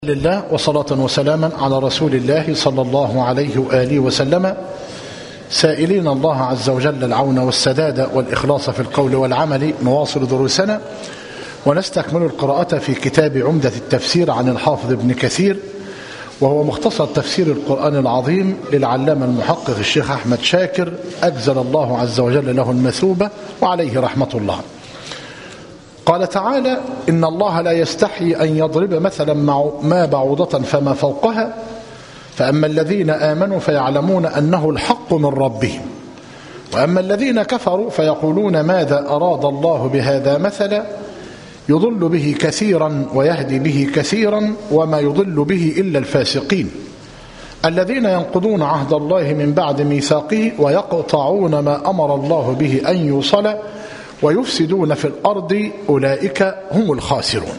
لله وصلاة وسلاما على رسول الله صلى الله عليه وآله وسلم، سائلين الله عز وجل العون والسداد والإخلاص في القول والعمل. نواصل دروسنا ونستكمل القراءة في كتاب عمدة التفسير عن الحافظ ابن كثير، وهو مختصر تفسير القرآن العظيم للعلامة المحقق الشيخ أحمد شاكر، أجزل الله عز وجل له المثوبة وعليه رحمة الله. قال تعالى: إن الله لا يستحي أن يضرب مثلا ما بعوضة فما فوقها، فأما الذين آمنوا فيعلمون أنه الحق من ربهم، وأما الذين كفروا فيقولون ماذا أراد الله بهذا مثلا، يضل به كثيرا ويهدي به كثيرا وما يضل به إلا الفاسقين الذين ينقضون عهد الله من بعد ميثاقه ويقطعون ما أمر الله به أن يوصل ويفسدون في الأرض، أولئك هم الخاسرون.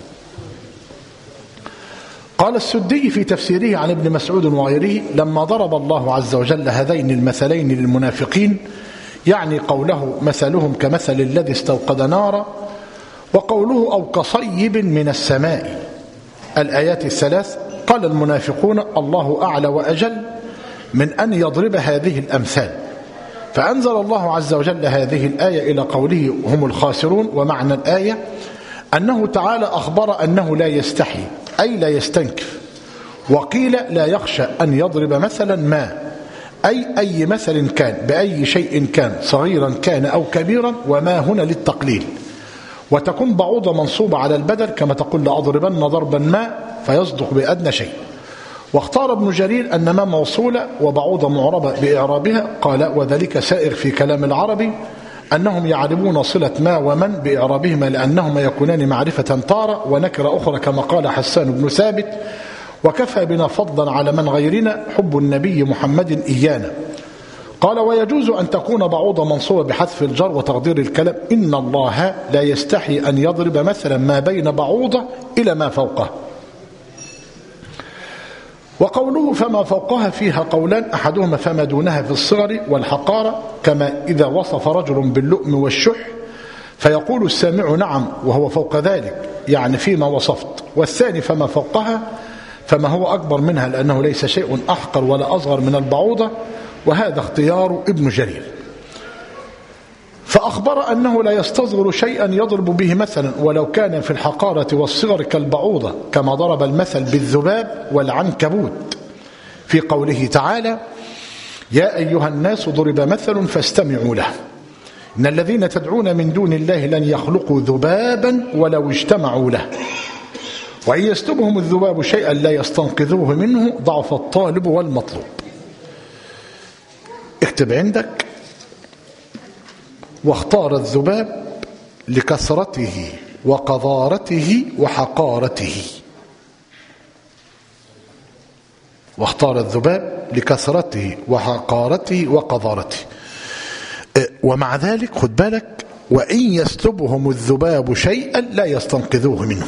قال السدي في تفسيره عن ابن مسعود وغيره: لما ضرب الله عز وجل هذين المثلين للمنافقين، يعني قوله مثلهم كمثل الذي استوقد نارا، وقوله أو كصيب من السماء، الآيات الثلاث، قال المنافقون: الله أعلى وأجل من أن يضرب هذه الأمثال، فأنزل الله عز وجل هذه الآية إلى قوله هم الخاسرون. ومعنى الآية أنه تعالى أخبر أنه لا يستحي، أي لا يستنكف، وقيل لا يخشى أن يضرب مثلا ما، أي مثل كان بأي شيء كان، صغيرا كان أو كبيرا، وما هنا للتقليل، وتكون بعوضة منصوبة على البدل كما تقول لأضربن ضربا ما، فيصدق بأدنى شيء. واختار ابن جرير أن ما موصولة وبعوضة معربة بإعرابها، قال: وذلك سائر في كلام العربي أنهم يعربون صلة ما ومن بإعرابهما لأنهما يكونان معرفة طارة ونكرة أخرى، كما قال حسان بن ثابت: وكفى بنا فضلا على من غيرنا حب النبي محمد إيانا. قال: ويجوز أن تكون بعوضة منصوبة بحذف الجر وتقدير الكلام: إن الله لا يستحي أن يضرب مثلا ما بين بعوضة إلى ما فوقه. وقوله فما فوقها فيها قولان، أحدهما فما دونها في الصغر والحقارة، كما إذا وصف رجل باللؤم والشح فيقول السامع نعم وهو فوق ذلك، يعني فيما وصفت. والثاني فما فوقها فما هو أكبر منها، لأنه ليس شيء أحقر ولا أصغر من البعوضة، وهذا اختيار ابن جرير. فأخبر أنه لا يستصغر شيئا يضرب به مثلا ولو كان في الحقارة والصغر كالبعوضة، كما ضرب المثل بالذباب والعنكبوت في قوله تعالى: يا أيها الناس ضرب مثل فاستمعوا له، إن الذين تدعون من دون الله لن يخلقوا ذبابا ولو اجتمعوا له، وإن يسلبهم الذباب شيئا لا يستنقذوه منه، ضعف الطالب والمطلوب. اكتب عندك: واختار الذباب لكثرته وقذارته وحقارته. واختار الذباب لكثرته وحقارته وقذارته. ومع ذلك خد بالك: وإن يسلبهم الذباب شيئا لا يستنقذوه منه.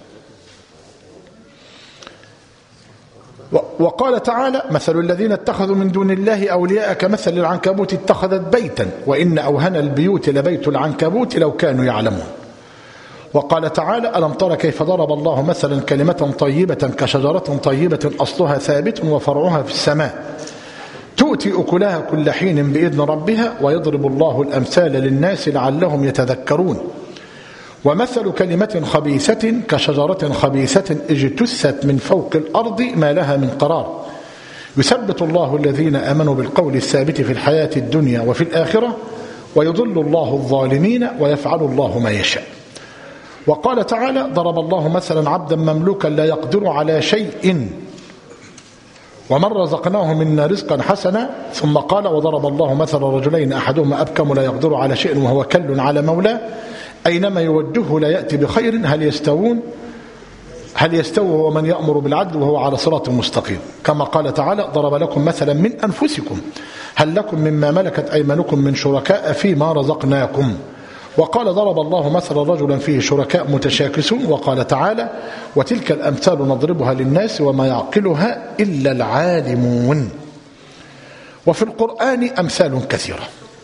وقال تعالى: مثل الذين اتخذوا من دون الله أولياء كمثل العنكبوت اتخذت بيتا وإن أوهن البيوت لبيت العنكبوت لو كانوا يعلمون. وقال تعالى: ألم تر كيف ضرب الله مثلا كلمة طيبة كشجرة طيبة أصلها ثابت وفرعها في السماء تؤتي أكلها كل حين بإذن ربها ويضرب الله الأمثال للناس لعلهم يتذكرون. ومثل كلمة خبيثة كشجرة خبيثة اجتثت من فوق الأرض ما لها من قرار، يثبت الله الذين آمنوا بالقول الثابت في الحياة الدنيا وفي الآخرة ويضل الله الظالمين ويفعل الله ما يشاء. وقال تعالى: ضرب الله مثلا عبدا مملوكا لا يقدر على شيء ومن رزقناه منا رزقا حسنا، ثم قال: وضرب الله مثلا رجلين أحدهما أبكم لا يقدر على شيء وهو كل على مولاه أينما يوجهه لا يأتي بخير، هل يستوي ومن يأمر بالعدل وهو على صراط مستقيم. كما قال تعالى: ضرب لكم مثلا من أنفسكم هل لكم مما ملكت أيمانكم من شركاء فيما رزقناكم. وقال: ضرب الله مثلا رجلا فيه شركاء متشاكسون. وقال تعالى: وتلك الأمثال نضربها للناس وما يعقلها إلا العالمون. وفي القرآن أمثال كثيرة.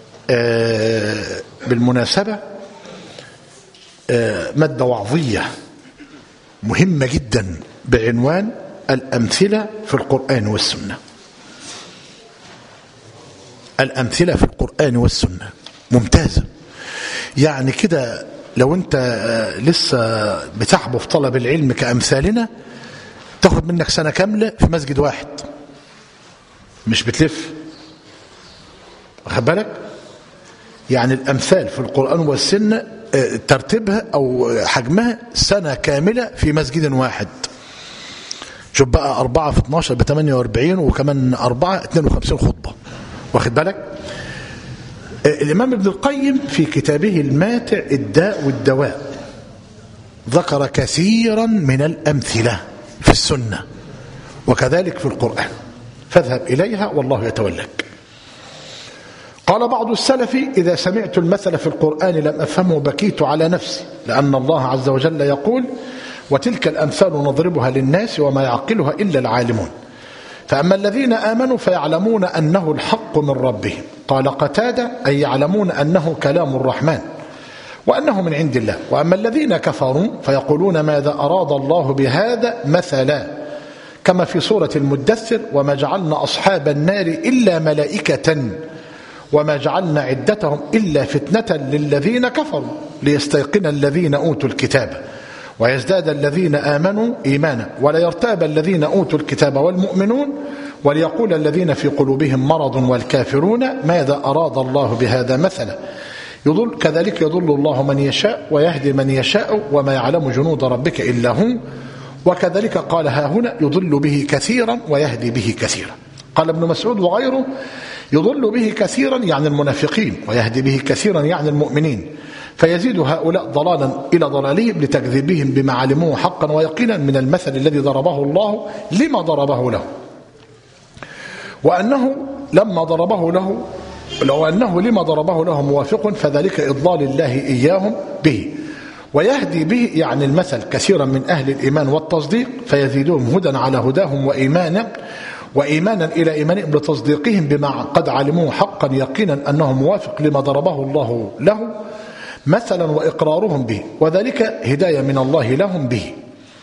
بالمناسبة مادة وعظية مهمة جدا بعنوان الأمثلة في القرآن والسنة. الأمثلة في القرآن والسنة ممتازة. يعني كده لو أنت لسه بتحبو في طلب العلم كأمثالنا تاخد منك سنة كاملة في مسجد واحد، مش بتلف. واخد بالك؟ يعني الأمثال في القرآن والسنة ترتيبها أو حجمها سنة كاملة في مسجد واحد. شوف بقى 4 في 12 ب48 وكمان 4 52 خطبة. واخد بالك؟ الإمام ابن القيم في كتابه الماتع الداء والدواء ذكر كثيرا من الأمثلة في السنة وكذلك في القرآن، فاذهب إليها والله يتولاك. قال بعض السلف: إذا سمعت المثل في القرآن لم أفهمه بكيت على نفسي، لأن الله عز وجل يقول: وتلك الأمثال نضربها للناس وما يعقلها إلا العالمون. فأما الذين آمنوا فيعلمون أنه الحق من ربهم. قال قتادة: أي يعلمون أنه كلام الرحمن وأنه من عند الله. وأما الذين كفروا فيقولون ماذا أراد الله بهذا مثلا، كما في سورة المدثر: وما جعلنا أصحاب النار إلا ملائكة وما جعلنا عدتهم إلا فتنة للذين كفروا ليستيقن الذين أوتوا الكتاب ويزداد الذين آمنوا إيمانا ولا يرتاب الذين أوتوا الكتاب والمؤمنون وليقول الذين في قلوبهم مرض والكافرون ماذا أراد الله بهذا مثلا. كذلك يضل الله من يشاء ويهدي من يشاء وما يعلم جنود ربك إلا هو. وكذلك قال ها هنا: يضل به كثيرا ويهدي به كثيرا. قال ابن مسعود وغيره: يضل به كثيرا يعني المنافقين، ويهدي به كثيرا يعني المؤمنين، فيزيد هؤلاء ضلالا إلى ضلالهم لتكذيبهم بما علموه حقا ويقينا من المثل الذي ضربه الله لما ضربه له، وأنه لما ضربه له لو أنه لما ضربه له موافق، فذلك إضلال الله إياهم به. ويهدي به يعني المثل كثيرا من أهل الإيمان والتصديق، فيزيدهم هدى على هداهم وإيمانا إلى إيمانهم لتصديقهم بما قد علموه حقا يقينا أنه موافق لما ضربه الله له مثلا وإقرارهم به، وذلك هداية من الله لهم به.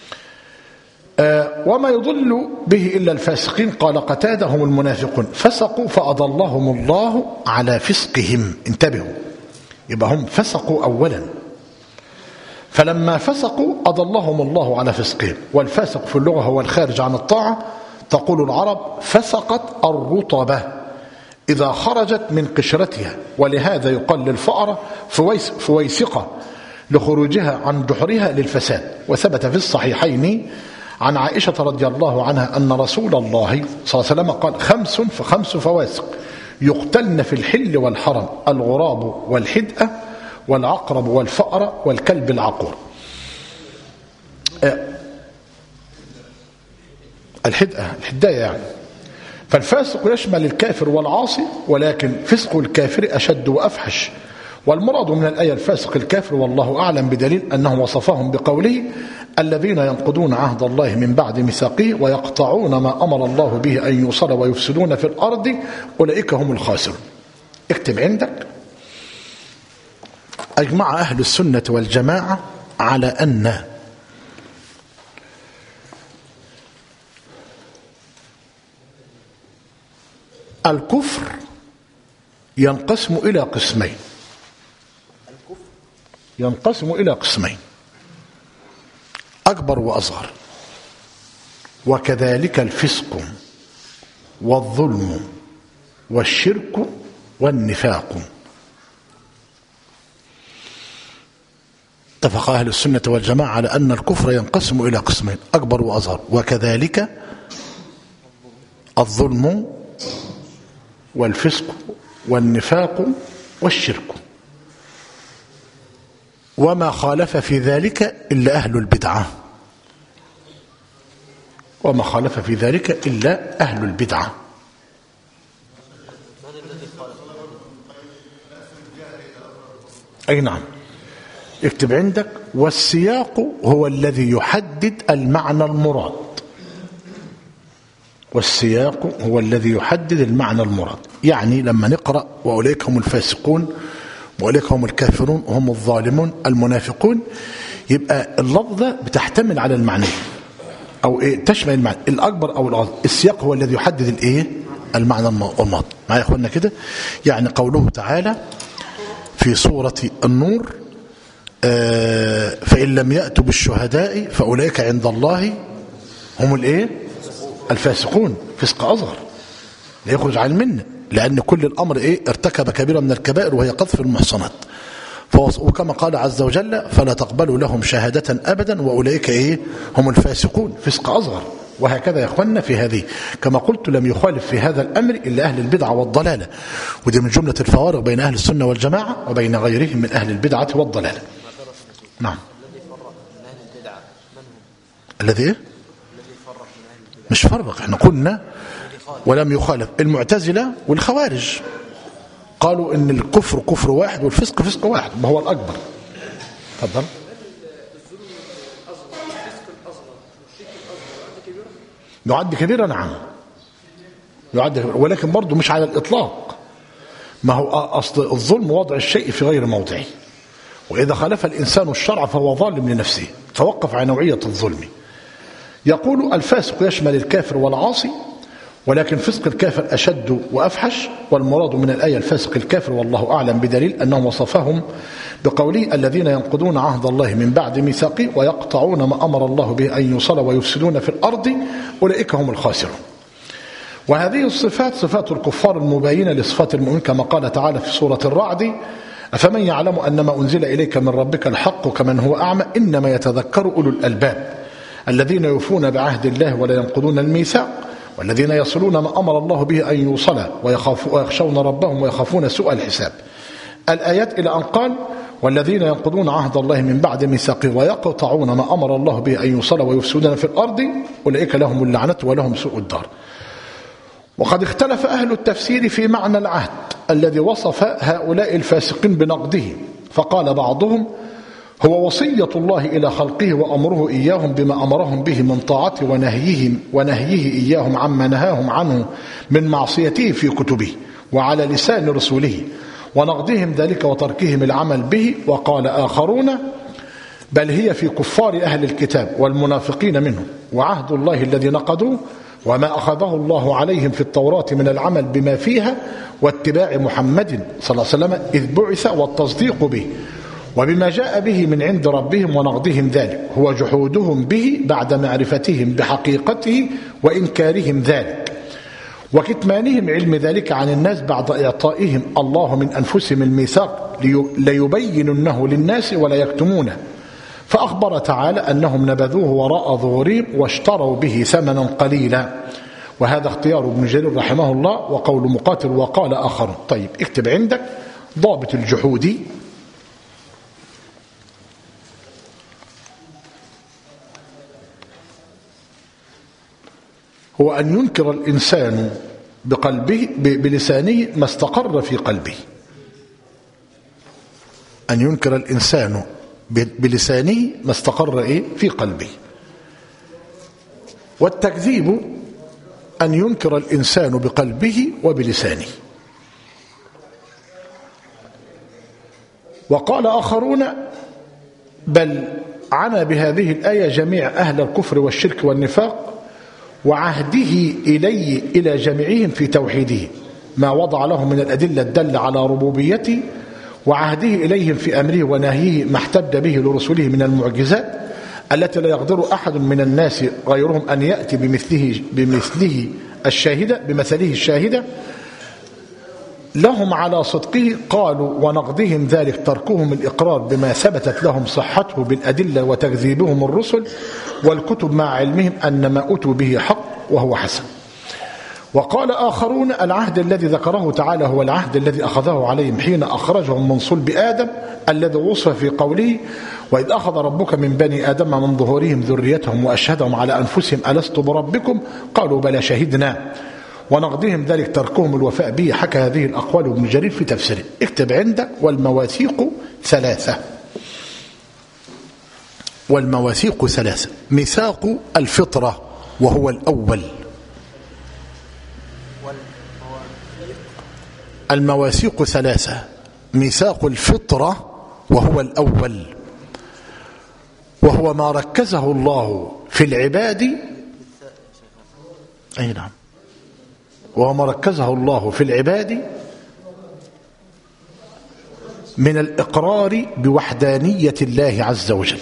وما يضل به إلا الفاسقين. قال قتادة: هم المنافقون فسقوا فأضلهم الله على فسقهم. انتبهوا، يبقى هم فسقوا أولا، فلما فسقوا أضلهم الله على فسقهم. والفاسق في اللغة هو الخارج عن الطاعة. تقول العرب: فسقت الرطبة إذا خرجت من قشرتها، ولهذا يقال للفأرة فويسقة لخروجها عن جحرها للفساد. وثبت في الصحيحين عن عائشة رضي الله عنها أن رسول الله صلى الله عليه وسلم قال: 5 فواسق يقتلن في الحل والحرم: الغراب والحدأة والعقرب والفأر والكلب العقور. الحداية يعني. فالفاسق يشمل الكافر والعاصي، ولكن فسق الكافر أشد وأفحش. والمراد من الآية الفاسق الكافر، والله أعلم، بدليل أنه وصفهم بقوله: الذين ينقضون عهد الله من بعد ميثاقه ويقطعون ما أمر الله به أن يوصل ويفسدون في الأرض أولئك هم الخاسرون. اكتب عندك: أجمع أهل السنة والجماعة على أن الكفر ينقسم إلى قسمين. أكبر وأصغر. وكذلك الفسق والظلم والشرك والنفاق. اتفق أهل السنة والجماعة على أن الكفر ينقسم إلى قسمين: أكبر وأصغر. وكذلك الظلم والفسق والنفاق والشرك، وما خالف في ذلك إلا أهل البدعة. أي نعم. اكتب عندك: والسياق هو الذي يحدد المعنى المراد. يعني لما نقرأ وأولئك هم الفاسقون وأولئك هم الكافرون وهم الظالمون المنافقون، يبقى اللفظة بتحتمل على المعنى. أو إيه تشمل المعنى الأكبر أو الأصغر. السياق هو الذي يحدد الإيه المعنى الماضي. معايا يا أخوانا كده؟ يعني قوله تعالى في سورة النور فإن لم يأتوا بالشهداء فأولئك عند الله هم الإيه الفاسقون. فسق أصغر لا يخرج عن المنة، لأن كل الأمر إيه ارتكب كبيرة من الكبائر وهي قذف المحصنات. وكما قال عز وجل فلا تقبلوا لهم شهادة أبدا وأولئك إيه هم الفاسقون. فسق أصغر. وهكذا يا أخوانا في هذه كما قلت لم يخالف في هذا الأمر إلا أهل البدعة والضلالة، ودي من جملة الفوارق بين أهل السنة والجماعة وبين غيرهم من أهل البدعة والضلالة. نعم. الذي إيه؟ مش فرق، احنا قلنا ولم يخالف. المعتزلة والخوارج قالوا ان الكفر كفر واحد والفسق فسق واحد، ما هو الأكبر. تفضل. يعد كبيرة نعم يعد كبيرة، ولكن برضه مش على الإطلاق. ما هو أصل الظلم وضع الشيء في غير موضعه، وإذا خالف الإنسان الشرع فهو ظالم لنفسه. توقف عن نوعية الظلم. يقول الفاسق يشمل الكافر والعاصي، ولكن فسق الكافر أشد وأفحش، والمراد من الآية الفاسق الكافر والله أعلم، بدليل أنه وصفهم بقوله الذين ينقضون عهد الله من بعد ميثاقه ويقطعون ما أمر الله به أن يوصل ويفسدون في الأرض أولئك هم الخاسرون. وهذه الصفات صفات الكفار المباينة لصفات المؤمنين، كما قال تعالى في سورة الرعد أفمن يعلم أن ما أنزل إليك من ربك الحق كمن هو أعمى إنما يتذكر أولو الألباب الذين يوفون بعهد الله ولا ينقضون الميثاق والذين يصلون ما أمر الله به أن يوصل ويخشون ربهم ويخافون سوء الحساب. الآيات إلى أن قال والذين ينقضون عهد الله من بعد ميثاقه ويقطعون ما أمر الله به أن يوصل ويفسدون في الأرض أولئك لهم اللعنة ولهم سوء الدار. وقد اختلف أهل التفسير في معنى العهد الذي وصف هؤلاء الفاسقين بنقضه، فقال بعضهم هو وصية الله إلى خلقه وأمره إياهم بما أمرهم به من طاعته ونهيه إياهم عما نهاهم عنه من معصيته في كتبه وعلى لسان رسوله ونقضهم ذلك وتركهم العمل به. وقال آخرون بل هي في كفار أهل الكتاب والمنافقين منهم، وعهد الله الذي نقضوه وما أخذه الله عليهم في التوراة من العمل بما فيها واتباع محمد صلى الله عليه وسلم إذ بعث والتصديق به وبما جاء به من عند ربهم ونقضهم ذلك هو جحودهم به بعد معرفتهم بحقيقته وإنكارهم ذلك وكتمانهم علم ذلك عن الناس بعد إعطائهم الله من أنفسهم الميثاق ليبيننه للناس ولا يكتمونه. فأخبر تعالى أنهم نبذوه وراء ظهورهم واشتروا به ثمنا قليلا. وهذا اختيار ابن جرير رحمه الله وقول مقاتل وقال آخر. طيب اكتب عندك ضابط الجحود هو أن ينكر الإنسان بقلبه بلسانه ما استقر في قلبه. أن ينكر الإنسان بلسانه ما استقر في قلبه. والتكذيب أن ينكر الإنسان بقلبه وبلسانه. وقال آخرون بل عنا بهذه الآية جميع أهل الكفر والشرك والنفاق وعهده إلى جميعهم في توحيده ما وضع لهم من الأدلة الدالة على ربوبيته وعهده إليهم في أمره ونهيه ما احتج به لرسله من المعجزات التي لا يقدر أحد من الناس غيرهم أن يأتي بمثله الشاهدة لهم على صدقه. قالوا ونقضهم ذلك تركهم الإقرار بما ثبتت لهم صحته بالأدلة وتكذيبهم الرسل والكتب مع علمهم أن ما أتوا به حق وهو حسن. وقال آخرون العهد الذي ذكره تعالى هو العهد الذي أخذه عليهم حين أخرجهم من صلب آدم الذي وصف في قوله وإذ أخذ ربك من بني آدم من ظهورهم ذريتهم وأشهدهم على أنفسهم ألست بربكم قالوا بلى شهدنا ونقضهم ذلك تركهم الوفاء به. حكى هذه الأقوال ابن جرير في تفسيره. اكتب عندك والمواثيق ثلاثة. والمواثيق ثلاثة. ميثاق الفطرة وهو الأول. المواثيق ثلاثة. ميثاق الفطرة وهو الأول وهو ما ركزه الله في العباد أي نعم. وما ركزه الله في العباد من الإقرار بوحدانية الله عز وجل.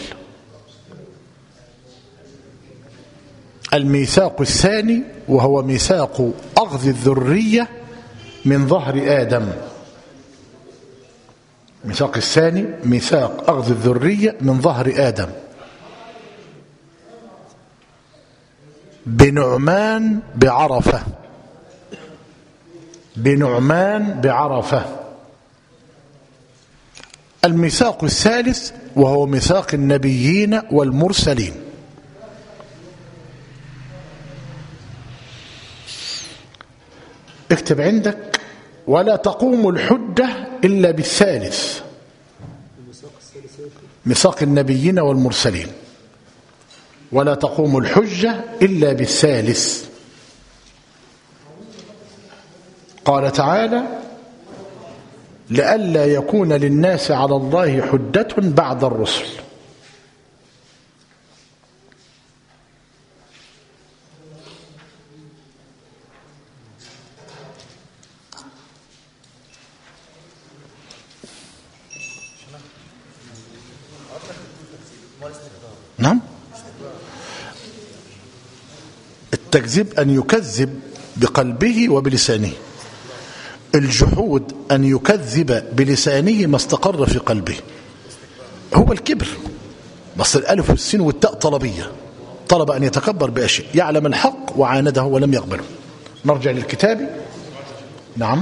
الميثاق الثاني وهو ميثاق أخذ الذرية من ظهر آدم. الميثاق الثاني ميثاق أخذ الذرية من ظهر آدم بنعمان بعرفة. بنعمان بعرفة. الميثاق الثالث وهو ميثاق النبيين والمرسلين. اكتب عندك: ولا تقوم الحجة إلا بالثالث، ميثاق النبيين والمرسلين. ولا تقوم الحجة إلا بالثالث. قال تعالى: لئلا يكون للناس على الله حجة بعد الرسل. نعم. التكذيب أن يكذب بقلبه وبلسانه. الجحود أن يكذب بلسانه ما استقر في قلبه، هو الكبر. بس الألف والسين والتاء طلبية، طلب أن يتكبر بأشياء، يعلم الحق وعانده ولم يقبله. نرجع للكتاب. نعم.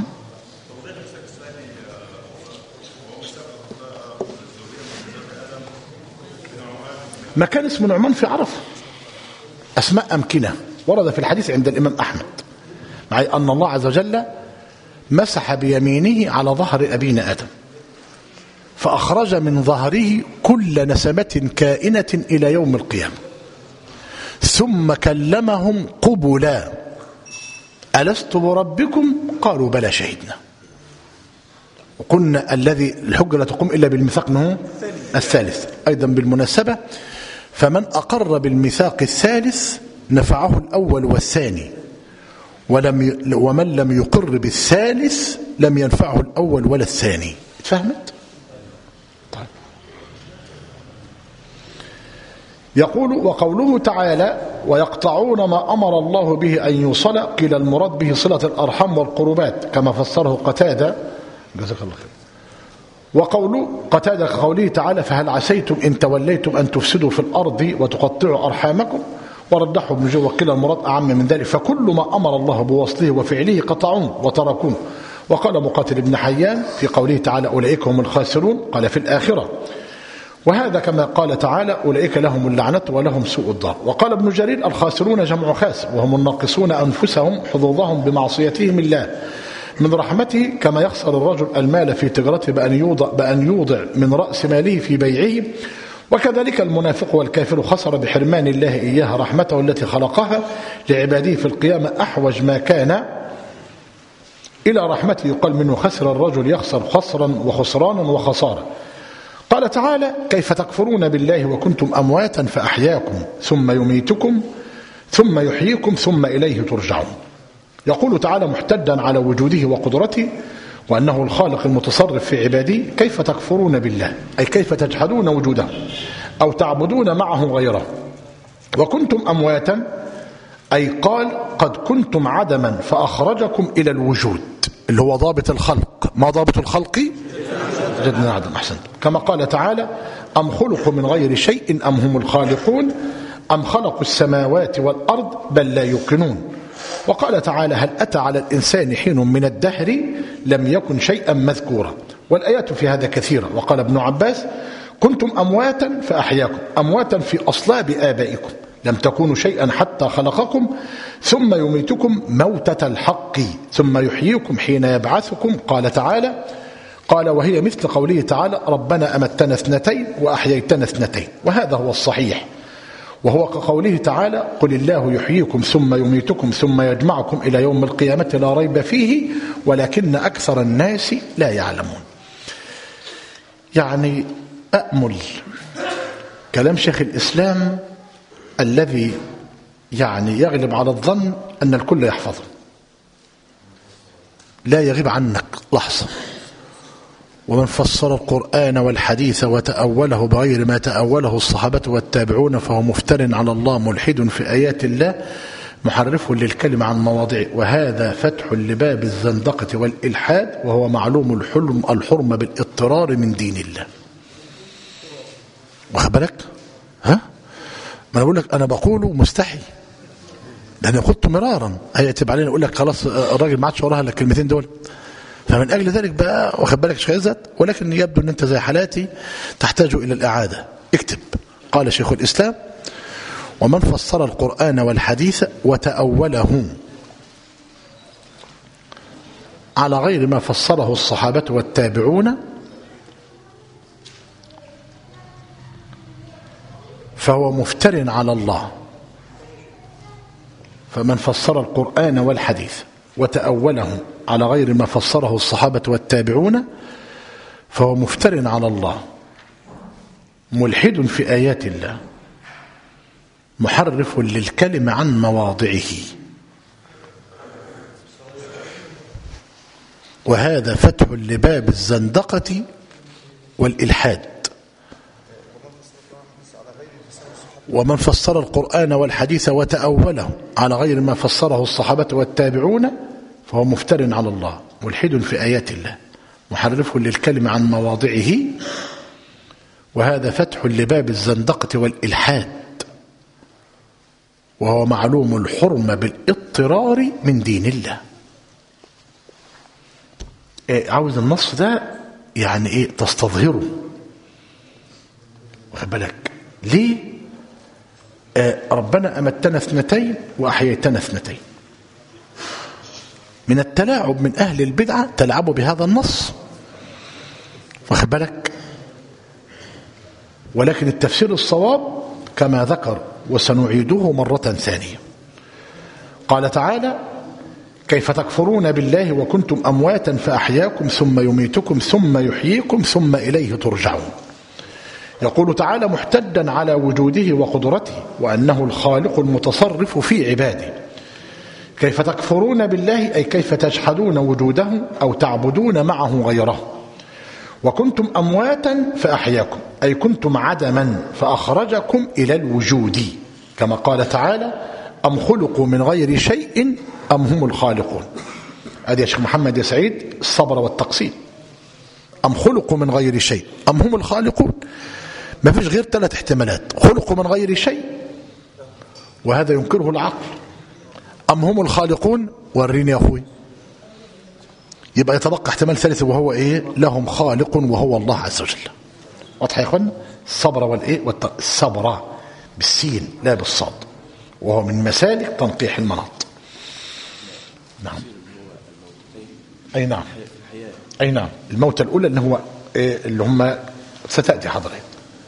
مكان اسمه نعمان في عرفة، أسماء أمكنة ورد في الحديث عند الإمام أحمد، مع أن الله عز وجل مسح بيمينه على ظهر أبينا آدم فأخرج من ظهره كل نسمة كائنة إلى يوم القيامة، ثم كلمهم قبلا: ألست بربكم؟ قالوا بلى شهدنا. وقلنا الذي الحجة لا تقوم إلا بالميثاق الثالث. أيضا بالمناسبة، فمن أقر بالميثاق الثالث نفعه الأول والثاني، ومن لم يقر بالثالث لم ينفعه الأول ولا الثاني. اتفهمت؟ طيب. يقول: وقوله تعالى: ويقطعون ما أمر الله به أن يوصل، قيل المراد به صلة الأرحام والقربات كما فسره قتادة جزاك الله خير. وقول قتادة كقوله تعالى: فهل عسيتم إن توليتم أن تفسدوا في الأرض وتقطعوا أرحامكم. ورده ابن جوى قيل المراد أعم من ذلك، فكل ما أمر الله بوصله وفعله قطعوه وتركوه. وقال مقاتل بن حيان في قوله تعالى: أولئك هم الخاسرون، قال في الآخرة. وهذا كما قال تعالى: أولئك لهم اللعنة ولهم سوء الدار. وقال ابن جرير: الخاسرون جمع خاسر، وهم الناقصون أنفسهم حظوظهم بمعصيتهم الله من رحمته، كما يخسر الرجل المال في تجارته بأن يوضع من رأس ماله في بيعه. وكذلك المنافق والكافر خسر بحرمان الله إياها رحمته التي خلقها لعباده في القيامة أحوج ما كان إلى رحمته. يقال منه خسر الرجل، يخسر خسرا وخسرانا وخسارة. قال تعالى: كيف تكفرون بالله وكنتم أمواتا فأحياكم ثم يميتكم ثم يحييكم ثم إليه ترجعون. يقول تعالى محتجا على وجوده وقدرته وأنه الخالق المتصرف في عباده: كيف تكفرون بالله، أي كيف تجحدون وجوده أو تعبدون معه غيره. وكنتم أمواتا، أي قال قد كنتم عدما فأخرجكم إلى الوجود، اللي هو ضابط الخلق. ما ضابط الخلق؟ جدنا عدم. أحسنت. كما قال تعالى: أم خلقوا من غير شيء أم هم الخالقون أم خلقوا السماوات والأرض بل لا يوقنون. وقال تعالى: هل أتى على الإنسان حين من الدهر لم يكن شيئا مذكورا. والآيات في هذا كثيرة. وقال ابن عباس: كنتم أمواتا فأحياكم، أمواتا في أصلاب آبائكم، لم تكونوا شيئا حتى خلقكم، ثم يميتكم موتة الحق ثم يحييكم حين يبعثكم. قال تعالى: قال وهي مثل قوله تعالى: ربنا أمتنا اثنتين وأحييتنا اثنتين. وهذا هو الصحيح، وهو كقوله تعالى: قل الله يحييكم ثم يميتكم ثم يجمعكم إلى يوم القيامة لا ريب فيه ولكن أكثر الناس لا يعلمون. يعني أأمل كلام شيخ الإسلام الذي يعني يغلب على الظن أن الكل يحفظه، لا يغيب عنك لحظة. ومن فسر القرآن والحديث وتأوله بغير ما تأوله الصحابة والتابعون فهو مفتر على الله ملحد في آيات الله محرف للكلمة عن مواضعه، وهذا فتح لباب الزندقة والإلحاد، وهو معلوم الحرمة بالاضطرار من دين الله. واخد بالك؟ ها؟ ما أنا بقول لك، أنا بقوله مستحي لأن قلت مرارا، هيأتي علينا يقول لك خلاص الراجل ما عادش وراها الا الكلمتين دول. فمن أجل ذلك بقى واخد بالك شيخ عزت، ولكن يبدو أن أنت زي حالاتي تحتاج إلى الإعادة. اكتب. قال شيخ الإسلام: ومن فسر القرآن والحديث وتأوله على غير ما فسره الصحابة والتابعون فهو مفتر على الله. فمن فسر القرآن والحديث وتأوله على غير ما فسره الصحابة والتابعون فهو مفتر على الله ملحد في آيات الله محرف للكلم عن مواضعه، وهذا فتح لباب الزندقة والإلحاد. ومن فسر القرآن والحديث وتأوله على غير ما فسره الصحابة والتابعون فهو مفتر على الله ملحد في آيات الله محرف للكلم عن مواضعه، وهذا فتح لباب الزندقة والإلحاد، وهو معلوم الحرمة بالاضطرار من دين الله. عاوز النص ده يعني ايه تستظهره. واخد بالك ليه؟ ربنا أمتنا اثنتين وأحييتنا اثنتين. من التلاعب من أهل البدعة تلعبوا بهذا النص. واخد بالك؟ ولكن التفسير الصواب كما ذكر وسنعيده مرة ثانية. قال تعالى: كيف تكفرون بالله وكنتم أمواتا فأحياكم ثم يميتكم ثم يحييكم ثم إليه ترجعون. يقول تعالى محتدا على وجوده وقدرته وأنه الخالق المتصرف في عباده. كيف تكفرون بالله أي كيف تجحدون وجوده أو تعبدون معه غيره. وكنتم أمواتا فأحياكم أي كنتم عدما فأخرجكم إلى الوجود، كما قال تعالى: أم خلقوا من غير شيء أم هم الخالقون. هذا يا شيخ محمد يا سعيد الصبر والتقسيم. أم خلقوا من غير شيء أم هم الخالقون، ما فيش غير 3 احتمالات: خلقوا من غير شيء وهذا ينكره العقل، أم هم الخالقون وريني يا أخوي، يبقى يتبقى احتمال ثالث وهو إيه؟ لهم خالق وهو الله عز وجل. واضح يا إخوان؟ الصبر والإيه؟ الصبر بالسين لا بالصاد، وهو من مسالك تنقيح المناط. نعم. أي نعم. أي نعم. الموتى الأولى اللي هو اللي هم ستأتي حضرين.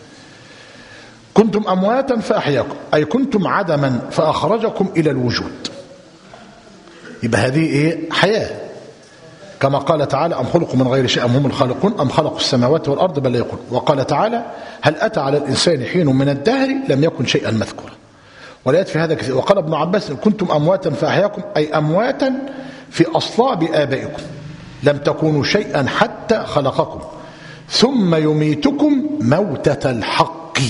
كنتم أمواتا فأحياكم أي كنتم عدما فأخرجكم إلى الوجود. يبقى هذه إيه؟ حياة، كما قال تعالى: أم خلقوا من غير شيء أم هم الخالقون أم خلقوا السماوات والأرض بل لا يقول. وقال تعالى: هل أتى على الإنسان حين من الدهر لم يكن شيئا مذكورا. والآيات في هذا كثير. وقال ابن عباس: كنتم أمواتا فأحياكم أي أمواتا في أصلاب آبائكم لم تكونوا شيئا حتى خلقكم ثم يميتكم موتة الحق،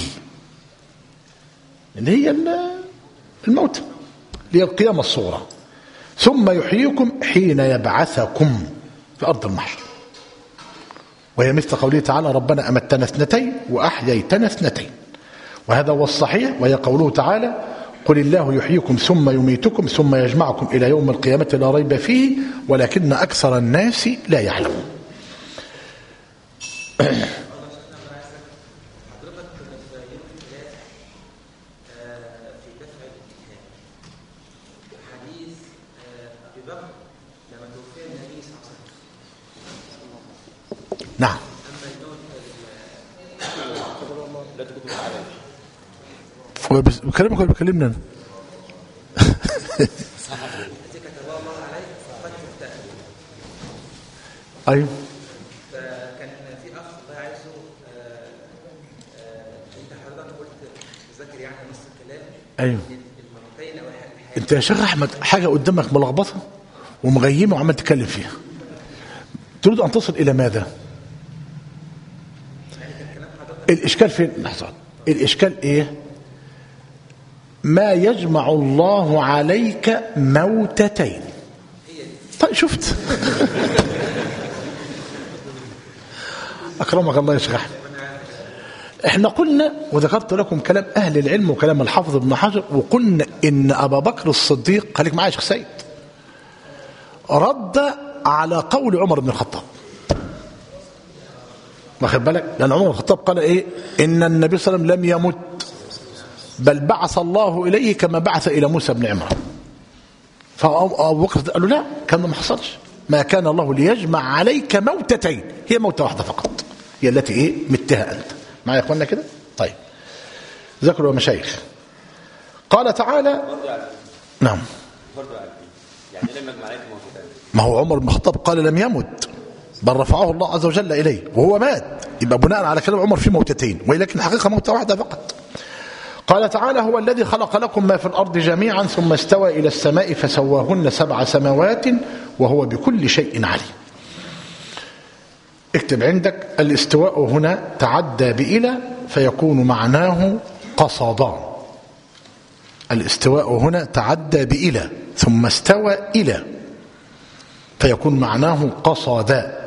اللي هي الموت، اللي هي القيامة الصغرى، ثم يحييكم حين يبعثكم في أرض المحشر، وهي مثل قوله تعالى: ربنا أمتنا اثنتين وأحييتنا اثنتين. وهذا هو الصحيح، وهي قوله تعالى: قل الله يحييكم ثم يميتكم ثم يجمعكم إلى يوم القيامة لا ريب فيه ولكن أكثر الناس لا يعلمون. نعم. هو بكلمك ولا بكلمنا أنا؟ أيوه. فكان في أخ الله عايزه أنت حضرتك قلت تذكر يعني نص الكلام. أيوه. المرتين أو انت يا شيخ احمد حاجه قدامك ملخبطه ومغيمه وعمال تتكلم فيها، تريد ان تصل الى ماذا؟ الاشكال فين؟ لحظه، الاشكال ايه؟ ما يجمع الله عليك موتتين. طيب شفت اكرمك الله يا شيخ احمد. احنا قلنا وذكرت لكم كلام اهل العلم وكلام الحافظ ابن حجر، وقلنا ان ابا بكر الصديق، خليك معايا يا شيخ سيد، رد على قول عمر بن الخطاب، واخد بالك؟ لان عمر بن الخطاب قال ايه؟ ان النبي صلى الله عليه وسلم لم يمت بل بعث الله اليه كما بعث الى موسى بن عمران. فابو بكر قال له لا، كان ما حصلش، ما كان الله ليجمع عليك موتتين، هي موته واحده فقط، هي التي ايه؟ متها انت. معايا يا اخوانا كده؟ طيب ذكروا يا مشايخ. قال تعالى نعم، يعني لم يجمع عليك موتتين. ما هو عمر بن الخطاب قال لم يمت بل رفعه الله عز وجل اليه وهو مات، يبقى بناء على كلام عمر في موتتين، ولكن الحقيقه موته واحده فقط. قال تعالى هو الذي خلق لكم ما في الأرض جميعا ثم استوى إلى السماء فسواهن 7 سماوات وهو بكل شيء عليم. اكتب عندك الاستواء هنا تعدى بإلى فيكون معناه قصدا. الاستواء هنا تعدى بإلى ثم استوى إلى فيكون معناه قصدا.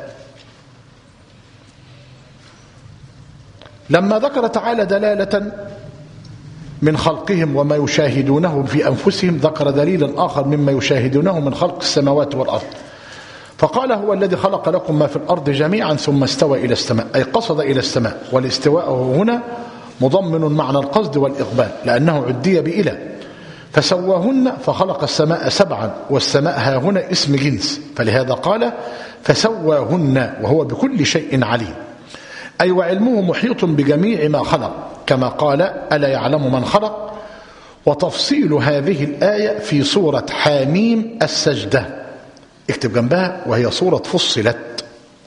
لما ذكر تعالى دلالة من خلقهم وما يشاهدونه في أنفسهم، ذكر دليلا آخر مما يشاهدونه من خلق السماوات والأرض، فقال هو الذي خلق لكم ما في الأرض جميعا ثم استوى إلى السماء، أي قصد إلى السماء. والاستواء هنا مضمن معنى القصد والإقبال لأنه عدي بإلى. فسواهن فخلق السماء 7، والسماء ها هنا اسم جنس، فلهذا قال فسواهن وهو بكل شيء عليم، أي وعلمه محيط بجميع ما خلق، كما قال ألا يعلم من خلق. وتفصيل هذه الآية في سورة حاميم السجدة، اكتب جنبها، وهي سورة فصلت.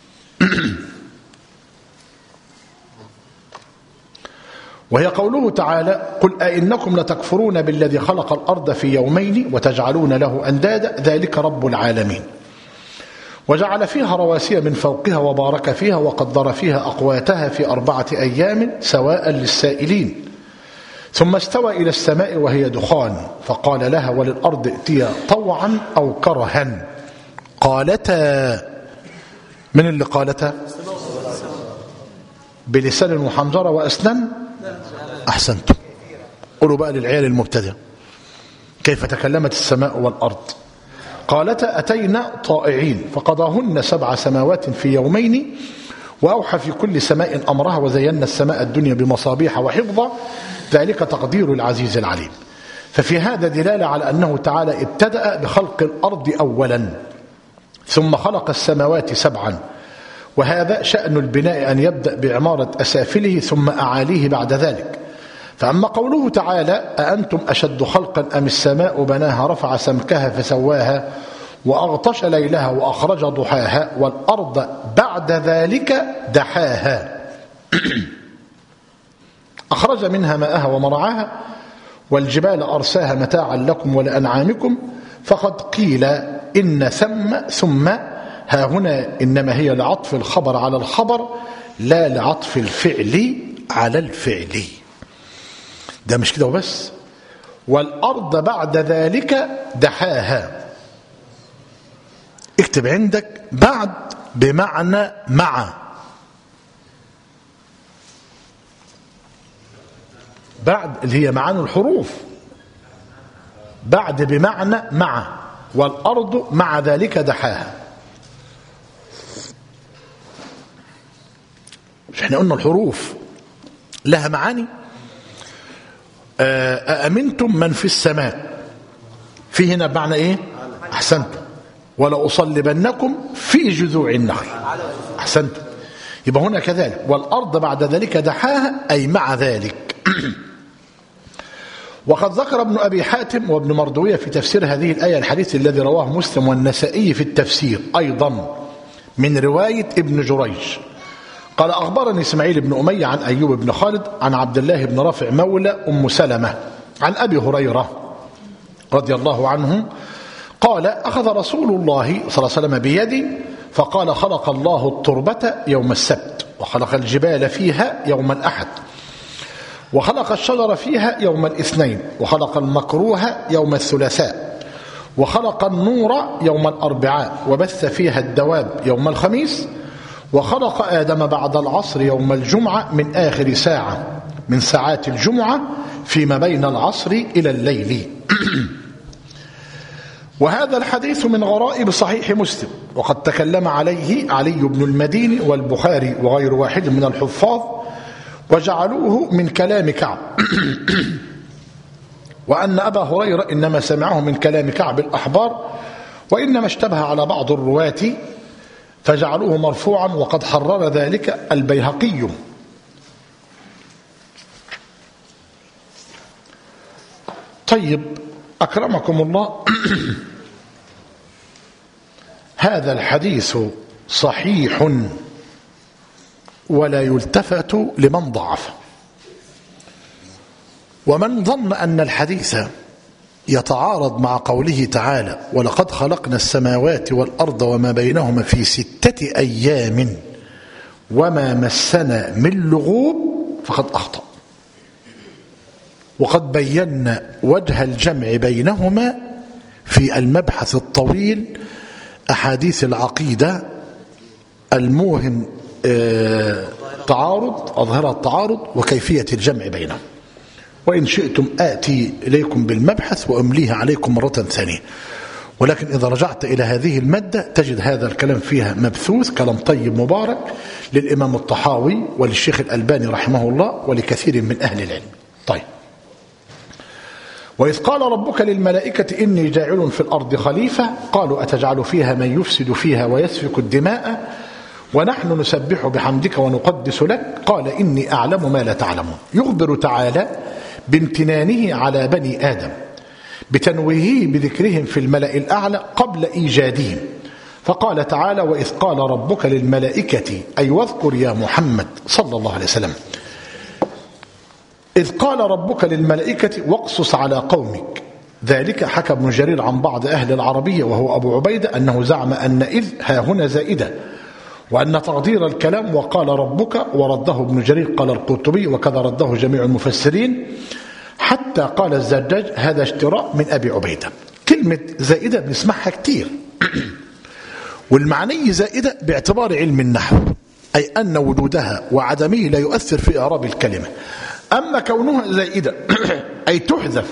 وهي قوله تعالى قل أئنكم لتكفرون بالذي خلق الأرض في يومين وتجعلون له أندادا ذلك رب العالمين. وجعل فيها رواسي من فوقها وبارك فيها وقدر فيها أقواتها في 4 أيام سواء للسائلين. ثم استوى إلى السماء وهي دخان فقال لها وللأرض ائتيا طوعا أو كرها قالتا. من اللي قالتا؟ بلسان وحنجرة وأسنان. أحسنتم. قولوا بقى للعيال المبتدئ كيف تكلمت السماء والأرض. قالتا أتينا طائعين فقضاهن 7 سماوات في يومين وأوحى في كل سماء أمرها وزينا السماء الدنيا بمصابيح وحفظا ذلك تقدير العزيز العليم. ففي هذا دلالة على أنه تعالى ابتدأ بخلق الأرض أولا ثم خلق السماوات 7، وهذا شأن البناء أن يبدأ بعمارة أسافله ثم أعاليه بعد ذلك. فأما قوله تعالى أأنتم أشد خلقا أم السماء بناها رفع سمكها فسواها وأغطش ليلها وأخرج ضحاها والأرض بعد ذلك دحاها أخرج منها ماءها ومرعاها والجبال أرساها متاعا لكم ولأنعامكم. فقد قيل إن ثم ها هنا إنما هي لعطف الخبر على الخبر لا لعطف الفعل على الفعل. ده مش كده وبس، والأرض بعد ذلك دحاها. اكتب عندك بعد بمعنى مع. بعد اللي هي معاني الحروف، بعد بمعنى مع، والأرض مع ذلك دحاها. مش احنا قلنا الحروف لها معاني؟ أأمنتم من في السماء، في هنا بمعنى ايه؟ أحسنتم. ولا أصلبنكم في جذوع النخل. أحسنتم. يبقى هنا كذلك والأرض بعد ذلك دحاها أي مع ذلك. وقد ذكر ابن أبي حاتم وابن مردوية في تفسير هذه الآية الحديث الذي رواه مسلم والنسائي في التفسير أيضا من رواية ابن جريج قال أخبرني إسماعيل بن أمية عن أيوب بن خالد عن عبد الله بن رافع مولى أم سلمة عن أبي هريرة رضي الله عنه قال: أخذ رسول الله صلى الله عليه وسلم بيدي فقال: خلق الله التربة يوم السبت، وخلق الجبال فيها يوم الأحد، وخلق الشجر فيها يوم الاثنين، وخلق المكروه يوم الثلاثاء، وخلق النور يوم الأربعاء، وبث فيها الدواب يوم الخميس، وخلق آدم بعد العصر يوم الجمعة من آخر ساعة من ساعات الجمعة فيما بين العصر إلى الليل. وهذا الحديث من غرائب صحيح مسلم، وقد تكلم عليه علي بن المديني والبخاري وغير واحد من الحفاظ، وجعلوه من كلام كعب. وأن أبا هريرة إنما سمعه من كلام كعب الأحبار، وإنما اشتبه على بعض الرواة فجعلوه مرفوعا، وقد حرر ذلك البيهقي. طيب أكرمكم الله، هذا الحديث صحيح ولا يلتفت لمن ضعفه. ومن ظن أن الحديث يتعارض مع قوله تعالى: ولقد خلقنا السماوات والأرض وما بينهما في 6 أيام وما مسنا من لغوب، فقد أخطأ. وقد بينا وجه الجمع بينهما في المبحث الطويل أحاديث العقيدة الموهم أظهر التعارض وكيفية الجمع بينهم. وإن شئتم آتي إليكم بالمبحث وأمليه عليكم مرة ثانية، ولكن إذا رجعت إلى هذه المادة تجد هذا الكلام فيها مبثوث، كلام طيب مبارك للإمام الطحاوي وللشيخ الألباني رحمه الله ولكثير من أهل العلم. طيب، وإذ قال ربك للملائكة إني جاعل في الأرض خليفة قالوا أتجعل فيها من يفسد فيها ويسفك الدماء ونحن نسبح بحمدك ونقدس لك قال إني أعلم ما لا تعلمون. يخبر تعالى بامتنانه على بني آدم بتنويهه بذكرهم في الملأ الأعلى قبل إيجادهم، فقال تعالى: وإذ قال ربك للملائكة، أي واذكر يا محمد صلى الله عليه وسلم، إذ قال ربك للملائكة واقصص على قومك. ذلك حكى ابن جرير عن بعض أهل العربية وهو أبو عبيدة أنه زعم أن إذ ها هنا زائدة، وأن تقدير الكلام وقال ربك، ورده ابن جرير قال القرطبي وكذا رده جميع المفسرين، حتى قال الزجاج هذا اشتراء من أبي عبيدة. كلمة زائدة بنسمعها كتير والمعني زائدة باعتبار علم النحو، أي أن وجودها وعدمه لا يؤثر في إعراب الكلمة. أما كونها زائدة أي تحذف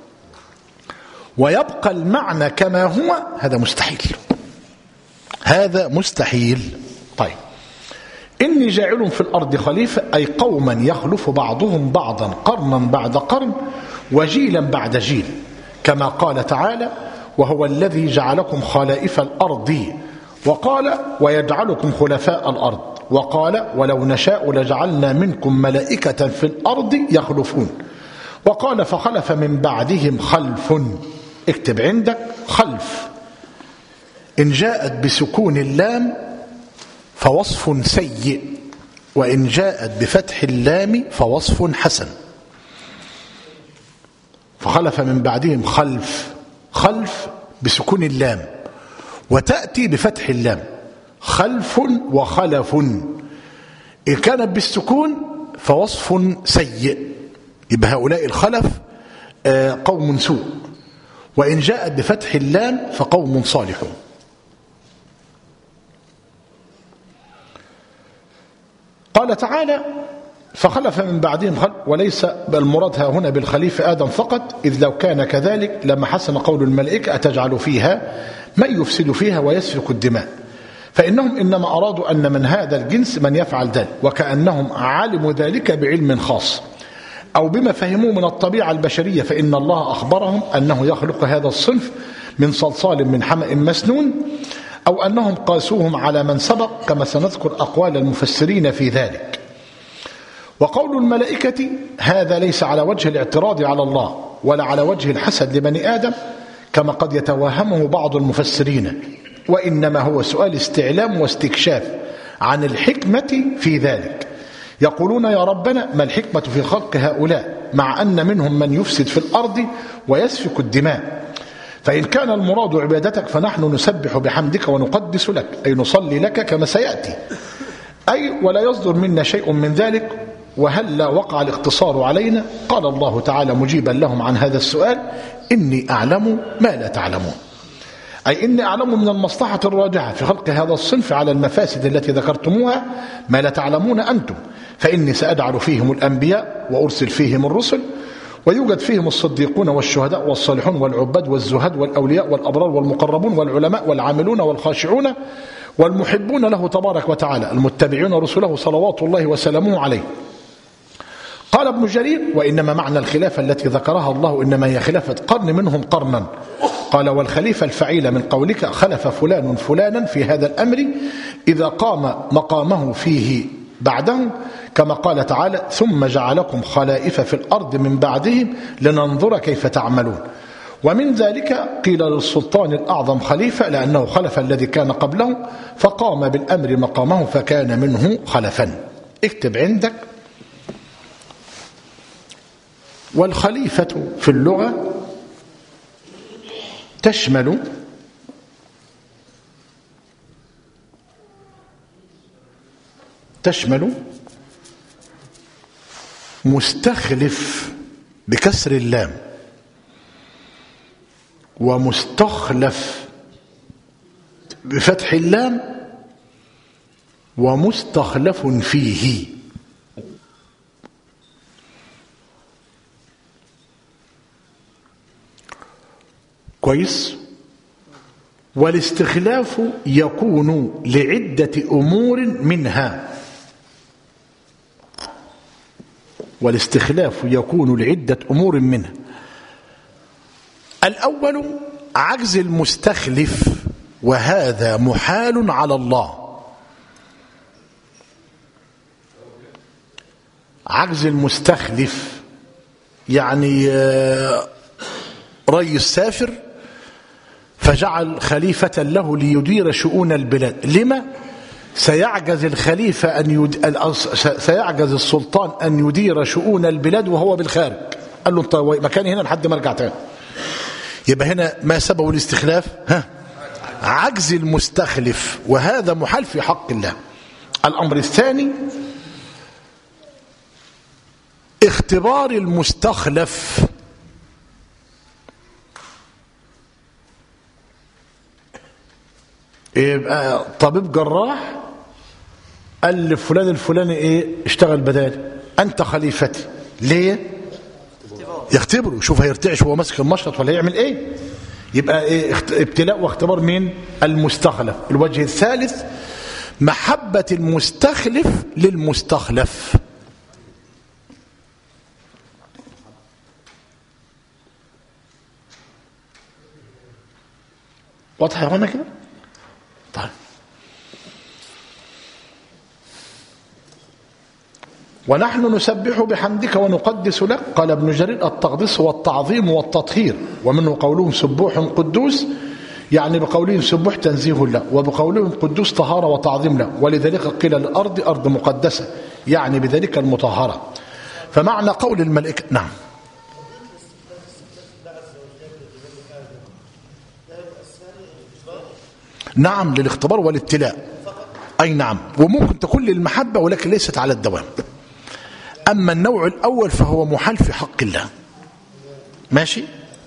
ويبقى المعنى كما هو، هذا مستحيل، هذا مستحيل. طيب، إني جاعل في الأرض خليفة أي قوما يخلف بعضهم بعضا قرنا بعد قرن وجيلا بعد جيل، كما قال تعالى: وهو الذي جعلكم خلائف الأرض، وقال: ويجعلكم خلفاء الأرض، وقال: ولو نشاء لجعلنا منكم ملائكة في الأرض يخلفون، وقال: فخلف من بعدهم خلف. اكتب عندك خلف، إن جاءت بسكون اللام فوصف سيء، وإن جاءت بفتح اللام فوصف حسن. فخلف من بعدهم خلف، خلف بسكون اللام، وتأتي بفتح اللام، خلف وخلف. إن كانت بالسكون فوصف سيء، يبقى هؤلاء الخلف قوم سوء، وإن جاءت بفتح اللام فقوم صالحون. قال تعالى: فخلف من بعدهم خلف، وليس المراد هنا بالخليفة آدم فقط، إذ لو كان كذلك لما حسن قول الملائكة أتجعل فيها من يفسد فيها ويسفك الدماء، فإنهم إنما أرادوا أن من هذا الجنس من يفعل ذلك، وكأنهم علموا ذلك بعلم خاص أو بما فهموه من الطبيعة البشرية، فإن الله أخبرهم أنه يخلق هذا الصنف من صلصال من حمأ مسنون، أو أنهم قاسوهم على من سبق، كما سنذكر أقوال المفسرين في ذلك. وقول الملائكة هذا ليس على وجه الاعتراض على الله ولا على وجه الحسد لبني آدم كما قد يتوهمه بعض المفسرين، وإنما هو سؤال استعلام واستكشاف عن الحكمة في ذلك. يقولون: يا ربنا ما الحكمة في خلق هؤلاء مع أن منهم من يفسد في الأرض ويسفك الدماء، فإن كان المراد عبادتك فنحن نسبح بحمدك ونقدس لك، أي نصلي لك كما سيأتي، أي ولا يصدر منا شيء من ذلك. وهل وقع الاقتصار علينا؟ قال الله تعالى مجيبا لهم عن هذا السؤال: إني أعلم ما لا تعلمون، أي إني أعلم من المصلحة الراجحة في خلق هذا الصنف على المفاسد التي ذكرتموها ما لا تعلمون أنتم، فإني سأجعل فيهم الأنبياء وأرسل فيهم الرسل، ويوجد فيهم الصديقون والشهداء والصالحون والعباد والزهد والأولياء والأبرار والمقربون والعلماء والعاملون والخاشعون والمحبون له تبارك وتعالى المتبعون رسله صلوات الله وسلامه عليه. قال ابن جرير: وإنما معنى الخلافة التي ذكرها الله إنما هي خلافة قرن منهم قرنا. قال: والخليفة الفعيل من قولك خلف فلان فلانا في هذا الأمر إذا قام مقامه فيه بعده، كما قال تعالى: ثم جعلكم خلائف في الأرض من بعدهم لننظر كيف تعملون. ومن ذلك قيل للسلطان الأعظم خليفة لأنه خلف الذي كان قبله فقام بالأمر مقامه فكان منه خلفا. اكتب عندك: والخليفة في اللغة تشمل مستخلف بكسر اللام، ومستخلف بفتح اللام، ومستخلف فيه. كويس؟ والاستخلاف يكون لعدة أمور منها، والاستخلاف يكون لعدة أمور منها. الأول عجز المستخلف، وهذا محال على الله. عجز المستخلف يعني رئيس سافر فجعل خليفة له ليدير شؤون البلاد. لما؟ سيعجز الخليفة سيعجز السلطان أن يدير شؤون البلاد وهو بالخارج. قال له: انت مكاني هنا لحد ما ارجع تاني. يبقى هنا ما سبب الاستخلاف؟ عجز المستخلف، وهذا محال في حق الله. الأمر الثاني اختبار المستخلف. يبقى طبيب جراح قال لفلان الفلاني اشتغل بدالي، انت خليفتي. ليه؟ يختبره، يشوف هيرتعش وهو ماسك المشرط ولا يعمل ايه. يبقى ابتلاء واختبار مين؟ المستخلف. الوجه الثالث محبة المستخلف للمستخلف. واضح يا اخوانا كده؟ طيب. ونحن نسبح بحمدك ونقدس لك. قال ابن جرير: التقديس هو التعظيم والتطهير، ومنه قولهم سبوح قدوس، يعني بقولهم سبوح تنزيه له، وبقولهم قدوس طهارة وتعظيم له، ولذلك قيل الأرض أرض مقدسة، يعني بذلك المطهرة. فمعنى قول الملائكة نعم. نعم للاختبار والابتلاء، أي نعم، وممكن تكون للمحبة ولكن ليست على الدوام. أما النوع الأول فهو محال في حق الله. ماشي؟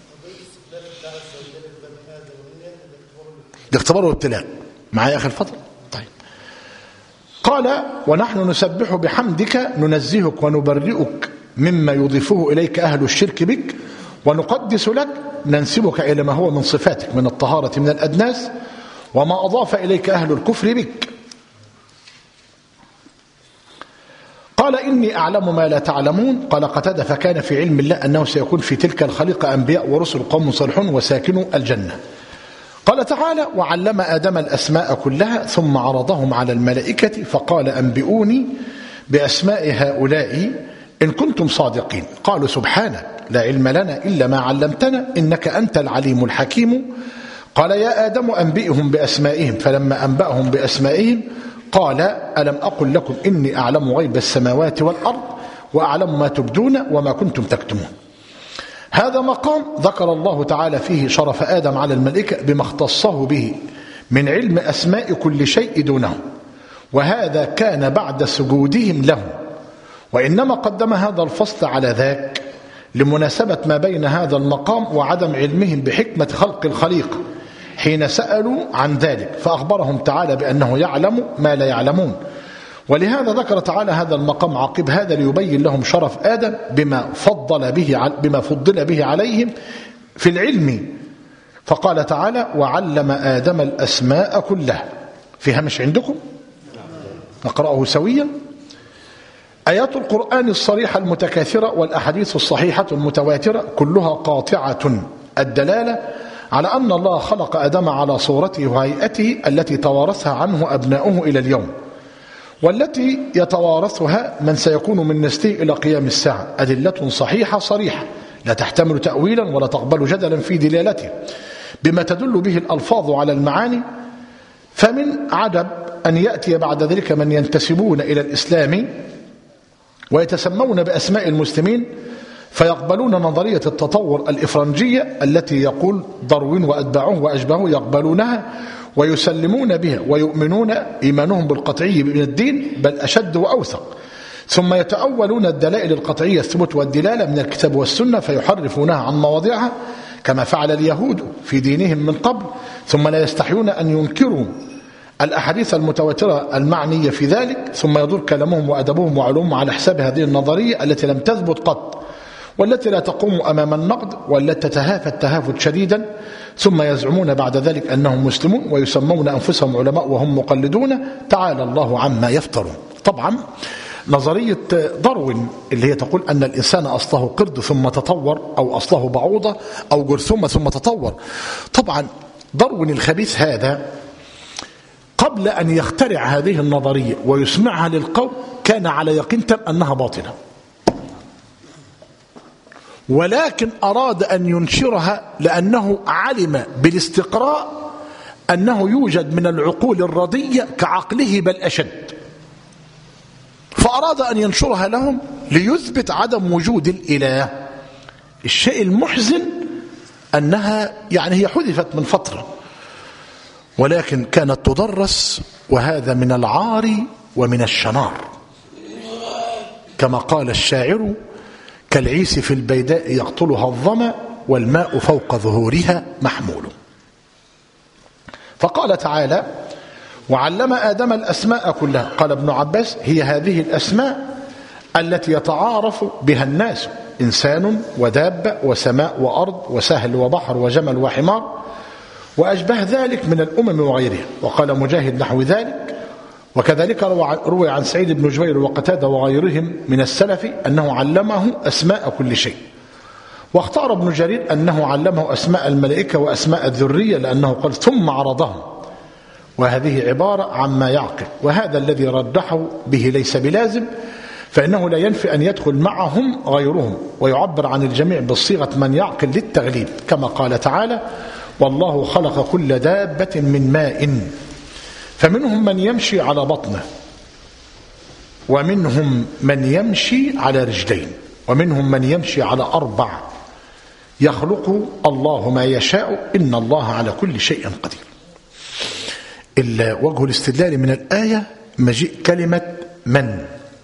الاختبار والابتلاء معايا أخي الفضل؟ طيب. قال: ونحن نسبح بحمدك ننزهك ونبرئك مما يضيفه إليك أهل الشرك بك، ونقدس لك ننسبك إلى ما هو من صفاتك من الطهارة من الأدناس، وما أضاف إليك أهل الكفر بك. قال: إني أعلم ما لا تعلمون. قال قتادة: فكان في علم الله أنه سيكون في تلك الخليقة أنبياء ورسل قوم صالحون وساكنوا الجنة. قال تعالى: وعلم آدم الأسماء كلها ثم عرضهم على الملائكة فقال: أنبئوني بأسماء هؤلاء إن كنتم صادقين. قالوا: سبحانك لا علم لنا إلا ما علمتنا إنك أنت العليم الحكيم. قال: يا آدم أنبئهم بأسمائهم. فلما أنبأهم بأسمائهم قال: ألم أقل لكم إني أعلم غيب السماوات والأرض وأعلم ما تبدون وما كنتم تكتمون. هذا مقام ذكر الله تعالى فيه شرف آدم على الملائكة بما اختصه به من علم أسماء كل شيء دونه، وهذا كان بعد سجودهم له، وإنما قدم هذا الفصل على ذاك لمناسبة ما بين هذا المقام وعدم علمهم بحكمة خلق الخليقة حين سألوا عن ذلك، فأخبرهم تعالى بأنه يعلم ما لا يعلمون. ولهذا ذكر تعالى هذا المقام عقب هذا ليبين لهم شرف آدم بما فضل به عليهم في العلم. فقال تعالى: وعلم آدم الأسماء كلها. فيها مش عندكم؟ نقرأه سويا. آيات القرآن الصريحة المتكاثرة والأحاديث الصحيحة المتواترة كلها قاطعة الدلالة على أن الله خلق آدم على صورته وهيئته التي توارثها عنه أبناؤه إلى اليوم، والتي يتوارثها من سيكون من نسله إلى قيام الساعة. أدلة صحيحة صريحة لا تحتمل تأويلا ولا تقبل جدلا في دلالته بما تدل به الألفاظ على المعاني. فمن عجب أن يأتي بعد ذلك من ينتسبون إلى الإسلام ويتسمون بأسماء المسلمين فيقبلون نظرية التطور الإفرنجية التي يقول داروين وأتباعه وأشباهه يقبلونها ويسلمون بها ويؤمنون إيمانهم بالقطعي من الدين بل أشد وأوثق، ثم يتأولون الدلائل القطعية الثبوت والدلالة من الكتاب والسنة فيحرفونها عن مواضعها كما فعل اليهود في دينهم من قبل، ثم لا يستحيون أن ينكروا الأحاديث المتواترة المعنية في ذلك، ثم يدور كلامهم وأدبهم وعلومهم على حساب هذه النظرية التي لم تثبت قط والتي لا تقوم أمام النقد والتي تتهافت تهافت شديدا، ثم يزعمون بعد ذلك أنهم مسلمون ويسمون أنفسهم علماء وهم مقلدون. تعالى الله عما يفترون. طبعا نظرية داروين اللي هي تقول أن الإنسان أصله قرد ثم تطور، أو أصله بعوضة أو جرثومة ثم تطور. طبعا داروين الخبيث هذا قبل أن يخترع هذه النظرية ويسمعها للقوم كان على يقين تام أنها باطلة، ولكن أراد أن ينشرها لأنه علم بالاستقراء أنه يوجد من العقول الردية كعقله بل أشد، فأراد أن ينشرها لهم ليثبت عدم وجود الإله. الشيء المحزن أنها يعني هي حذفت من فترة، ولكن كانت تدرس، وهذا من العار ومن الشنار، كما قال الشاعر: كالعيس في البيداء يقتلها الظما والماء فوق ظهورها محمول. فقال تعالى: وعلم آدم الأسماء كلها. قال ابن عباس: هي هذه الأسماء التي يتعارف بها الناس، إنسان ودابة وسماء وأرض وسهل وبحر وجمل وحمار وأشبه ذلك من الأمم وغيرها. وقال مجاهد نحو ذلك. وكذلك روي عن سعيد بن جبير وقتادة وغيرهم من السلف أنه علمه أسماء كل شيء. واختار ابن جرير أنه علمه أسماء الملائكة وأسماء الذرية لأنه قال: ثم عرضهم، وهذه عبارة عما يعقل، وهذا الذي رجحه به ليس بلازم، فإنه لا ينفي أن يدخل معهم غيرهم، ويعبر عن الجميع بصيغة من يعقل للتغليب، كما قال تعالى: والله خلق كل دابة من ماء فمنهم من يمشي على بطنه ومنهم من يمشي على رجلين ومنهم من يمشي على 4 يخلق الله ما يشاء إن الله على كل شيء قدير. وجه الاستدلال من الآية مجيء كلمة من،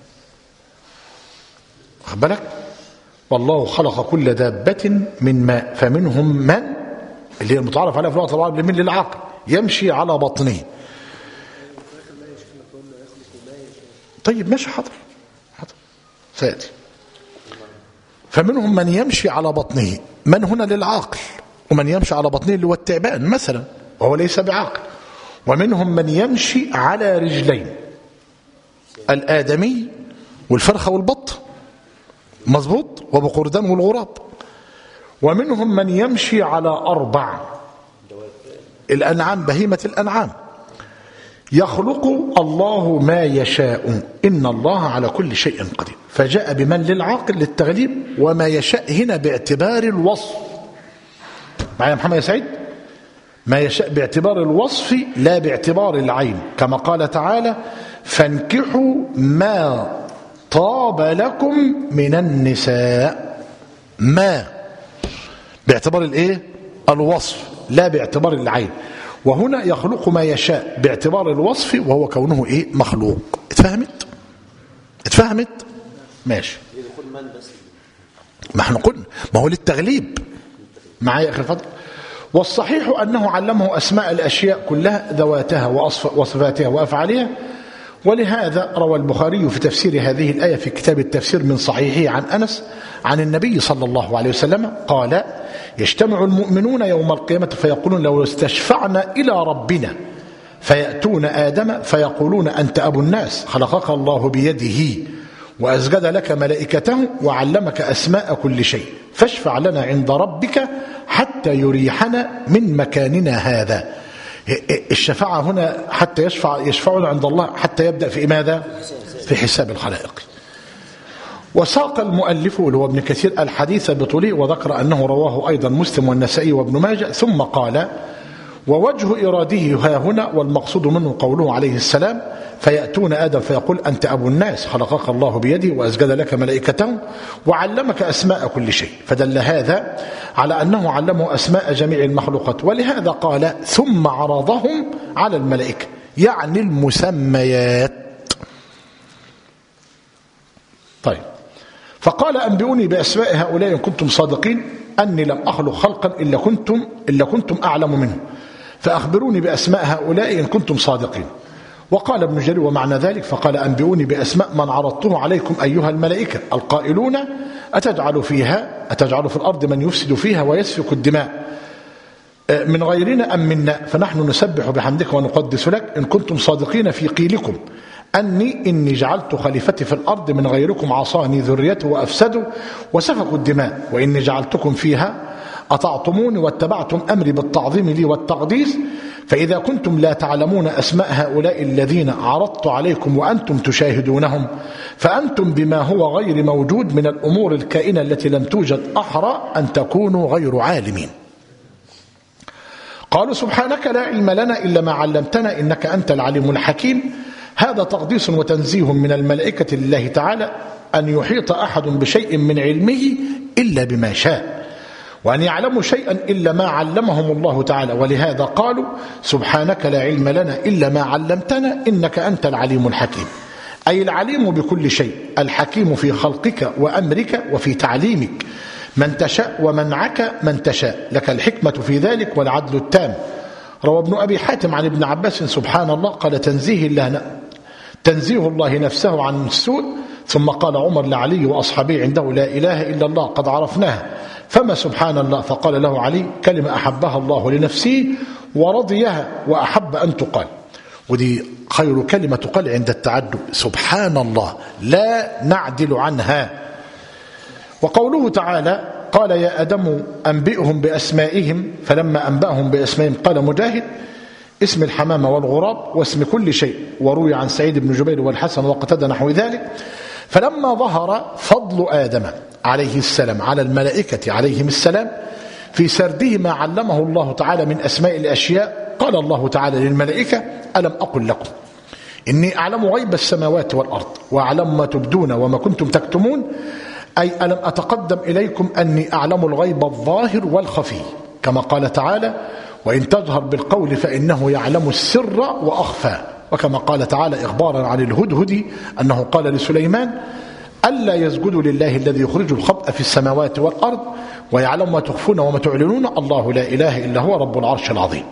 واخد بالك؟ والله خلق كل دابة من ماء فمنهم من اللي هي المتعارف عليها في اللغة العربية من للعقل يمشي على بطنه. طيب ماشي، حاضر سيأتي. فمنهم من يمشي على بطنه، من هنا للعاقل، ومن يمشي على بطنه اللي هو التعبان مثلا وهو ليس بعاقل. ومنهم من يمشي على رجلين، الآدمي والفرخة والبط، مظبوط، وبقردان والغراب. ومنهم من يمشي على 4، الأنعام، بهيمة الأنعام. يخلق الله ما يشاء إن الله على كل شيء قدير. فجاء بمن للعاقل للتغليب، وما يشاء هنا باعتبار الوصف. معايا محمد يا سعيد؟ ما يشاء باعتبار الوصف لا باعتبار العين، كما قال تعالى: فانكحوا ما طاب لكم من النساء. ما باعتبار الايه؟ الوصف لا باعتبار العين. وهنا يخلق ما يشاء باعتبار الوصف وهو كونه ايه؟ مخلوق. اتفهمت ماشي. يدخل من بس ما احنا قلنا ما هو للتغليب معايا اخي الفضل. والصحيح انه علمه اسماء الاشياء كلها ذواتها وصفاتها وافعالها. ولهذا روى البخاري في تفسير هذه الآية في كتاب التفسير من صحيحه عن أنس عن النبي صلى الله عليه وسلم قال: يجتمع المؤمنون يوم القيامة فيقولون لو استشفعنا إلى ربنا فيأتون آدم فيقولون أنت أبو الناس خلقك الله بيده وأسجد لك ملائكته وعلمك أسماء كل شيء فاشفع لنا عند ربك حتى يريحنا من مكاننا هذا. الشفاعة هنا حتى يشفعون عند الله حتى يبدأ في ماذا؟ في حساب الخلائق. وساق المؤلف اللي هو ابن كثير الحديث بطوله وذكر أنه رواه أيضا مسلم والنسائي وابن ماجه ثم قال: ووجه إراده ها هنا والمقصود منه قوله عليه السلام: فيأتون آدم فيقول أنت أبو الناس خلقك الله بيده وأسجد لك ملائكته وعلمك أسماء كل شيء. فدل هذا على أنه علمه أسماء جميع المخلوقات. ولهذا قال: ثم عرضهم على الملائكة يعني المسميات. طيب، فقال: أنبئوني بأسماء هؤلاء إن كنتم صادقين أني لم أخلق خلقا إلا كنتم أعلم منه فأخبروني بأسماء هؤلاء إن كنتم صادقين. وقال ابن جرير: ومعنى ذلك فقال: أنبئوني بأسماء من عرضته عليكم أيها الملائكة القائلون أتجعل في الأرض من يفسد فيها ويسفك الدماء من غيرنا أم منا فنحن نسبح بحمدك ونقدس لك إن كنتم صادقين في قيلكم إني جعلت خليفتي في الأرض من غيركم عصاني ذريته وأفسدوا وسفكوا الدماء وإني جعلتكم فيها أطعتموني واتبعتم أمري بالتعظيم لي والتقديس فإذا كنتم لا تعلمون أسماء هؤلاء الذين عرضت عليكم وأنتم تشاهدونهم فأنتم بما هو غير موجود من الأمور الكائنة التي لم توجد أحرى أن تكونوا غير عالمين. قالوا: سبحانك لا علم لنا إلا ما علمتنا إنك أنت العليم الحكيم. هذا تقديس وتنزيه من الملائكة لله تعالى أن يحيط أحد بشيء من علمه إلا بما شاء وأن يعلموا شيئا إلا ما علمهم الله تعالى. ولهذا قالوا: سبحانك لا علم لنا إلا ما علمتنا إنك أنت العليم الحكيم. أي العليم بكل شيء، الحكيم في خلقك وأمرك وفي تعليمك من تشاء ومنعك من تشاء، لك الحكمة في ذلك والعدل التام. روى ابن أبي حاتم عن ابن عباس: سبحان الله قال تنزيه الله نفسه عن السوء. ثم قال عمر لعلي وأصحابه عنده: لا إله إلا الله قد عرفناها فما سبحان الله. فقال له علي: كلمة أحبها الله لنفسه ورضيها وأحب أن تقال. ودي خير كلمة تقال عند التعدد، سبحان الله لا نعدل عنها. وقوله تعالى: قال يا آدم أنبئهم بأسمائهم فلما أنبأهم بأسمائهم قال مجاهد: اسم الحمامة والغراب واسم كل شيء. وروي عن سعيد بن جبير والحسن وقتادة نحو ذلك. فلما ظهر فضل آدم عليه السلام على الملائكة عليهم السلام في سرده ما علمه الله تعالى من أسماء الأشياء قال الله تعالى للملائكة: ألم أقل لكم إني أعلم غيب السماوات والأرض وأعلم ما تبدون وما كنتم تكتمون. أي ألم أتقدم إليكم أني أعلم الغيب الظاهر والخفي كما قال تعالى: وإن تجهر بالقول فإنه يعلم السر وأخفى. وكما قال تعالى إخبارا عن الهدهد أنه قال لسليمان: ألا يسجدوا لله الذي يخرج الخبأ في السماوات والأرض ويعلم ما تخفون وما تعلنون الله لا إله إلا هو رب العرش العظيم.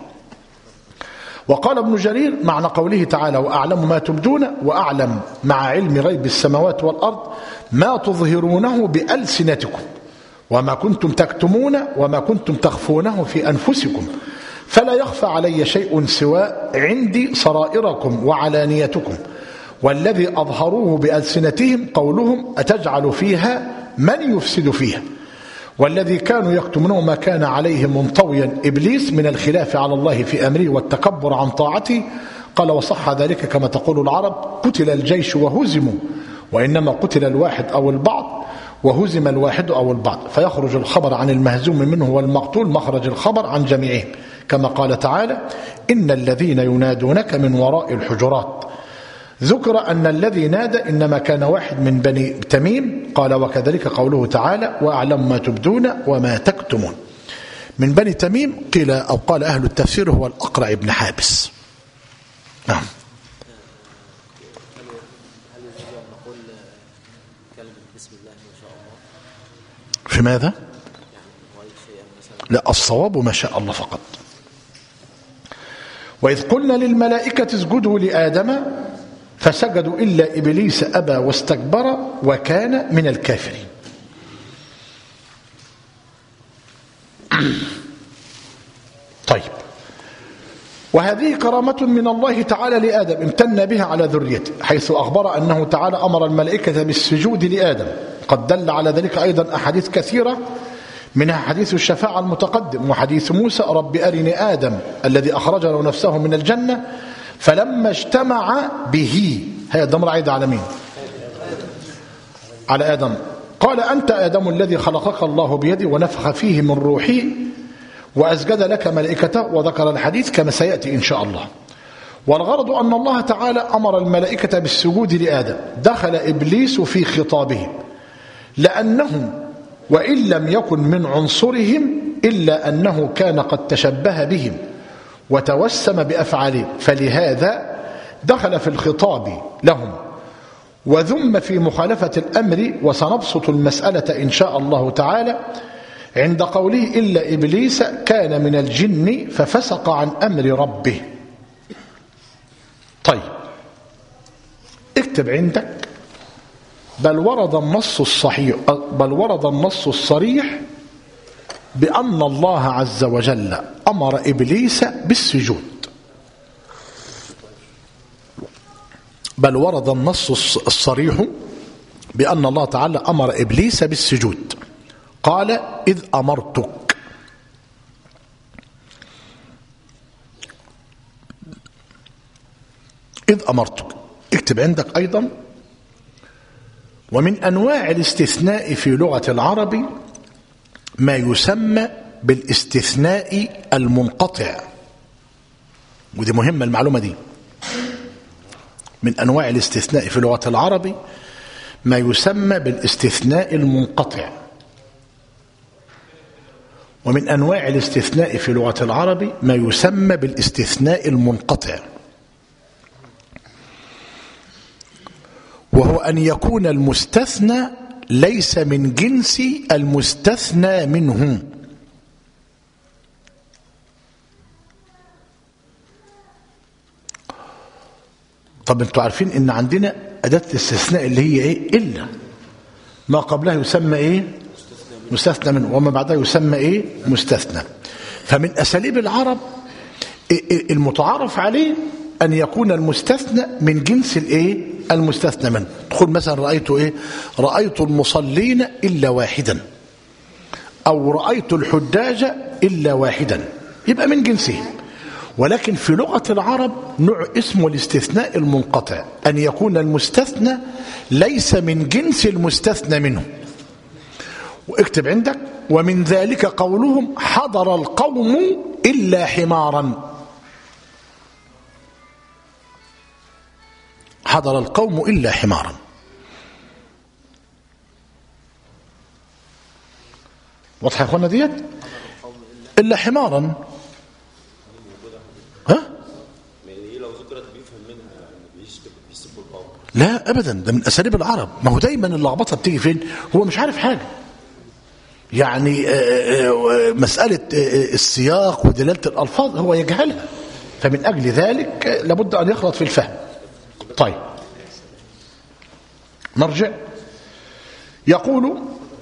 وقال ابن جرير معنى قوله تعالى: وأعلم ما تبدون وأعلم مع علم غيب السماوات والأرض ما تظهرونه بألسنتكم وما كنتم تكتمون وما كنتم تخفونه في أنفسكم فلا يخفى علي شيء سوى عندي سرائركم وعلانيتكم. والذي أظهروه بألسنتهم قولهم: أتجعل فيها من يفسد فيها. والذي كانوا يكتمونه ما كان عليه منطويا إبليس من الخلاف على الله في أمره والتكبر عن طاعته. قال: وصح ذلك كما تقول العرب: قتل الجيش وهزموا، وإنما قتل الواحد أو البعض وهزم الواحد أو البعض. فيخرج الخبر عن المهزوم منه والمقتول مخرج الخبر عن جميعهم كما قال تعالى: إن الذين ينادونك من وراء الحجرات. ذكر أن الذي نادى إنما كان واحد من بني تميم. قال: وكذلك قوله تعالى: وأعلم ما تبدون وما تكتمون. من بني تميم، قيل أو قال أهل التفسير هو الأقرع بن حابس. نعم. هل يجوز أن نقول كلمة بسم الله ما شاء الله؟ في ماذا؟ يعني غير شيئا مثلا؟ لا، الصواب ما شاء الله فقط. وإذ قلنا للملائكة اسجدوا لآدم فسجدوا إلا إبليس أبى واستكبر وكان من الكافرين. طيب، وهذه كرامة من الله تعالى لآدم امتن بها على ذريته، حيث أخبر أنه تعالى أمر الملائكة بالسجود لآدم. قد دل على ذلك أيضا أحاديث كثيرة، منها حديث الشفاعة المتقدم، وحديث موسى رب أرني آدم الذي أخرج له نفسه من الجنة فلما اجتمع به، هي الضمير عايد على مين؟ على آدم. قال أنت آدم الذي خلقك الله بيدي ونفخ فيه من روحي وأسجد لك ملائكته، وذكر الحديث كما سيأتي إن شاء الله. والغرض أن الله تعالى أمر الملائكة بالسجود لآدم. دخل إبليس في خطابهم لأنه وإن لم يكن من عنصرهم إلا أنه كان قد تشبه بهم وتوسم بأفعالهم، فلهذا دخل في الخطاب لهم وذم في مخالفة الأمر. وسنبسط المسألة إن شاء الله تعالى عند قوله إلا إبليس كان من الجن ففسق عن أمر ربه. طيب، اكتب عندك بل ورد النص الصريح بأن الله عز وجل أمر إبليس بالسجود. بل ورد النص الصريح بأن الله تعالى أمر إبليس بالسجود. قال إذ أمرتك. إذ أمرتك. اكتب عندك أيضا ومن أنواع الاستثناء في لغة العرب ما يسمى بالاستثناء المنقطع، ودي مهمة المعلومة دي. من أنواع الاستثناء في لغة العرب ما يسمى بالاستثناء المنقطع. ومن أنواع الاستثناء في لغة العرب ما يسمى بالاستثناء المنقطع، وهو أن يكون المستثنى ليس من جنس المستثنى منه. طب انتوا عارفين ان عندنا أداة الاستثناء اللي هي ايه؟ إلا ما قبلها يسمى ايه؟ مستثنى منه، وما بعدها يسمى ايه؟ مستثنى. فمن أساليب العرب المتعارف عليه أن يكون المستثنى من جنس الايه؟ المستثنى منه. تقول مثلا رأيت ايه؟ رأيت المصلين إلا واحدا، أو رأيت الحجاج إلا واحدا، يبقى من جنسه. ولكن في لغة العرب نوع اسمه الاستثناء المنقطع، أن يكون المستثنى ليس من جنس المستثنى منه. واكتب عندك ومن ذلك قولهم حضر القوم إلا حمارا. حضر القوم إلا حمارا. واضح يا اخوانا ديت؟ إلا حمارا. ها؟ لو ذكرت بيفهم منها بيسبوا القوم. لا أبدا، ده من أساليب العرب. ما هو دايما اللخبطة بتيجي فين؟ هو مش عارف حاجة، يعني مسألة السياق ودلالة الألفاظ هو يجهلها، فمن أجل ذلك لابد أن يخلط في الفهم. طيب نرجع. يقول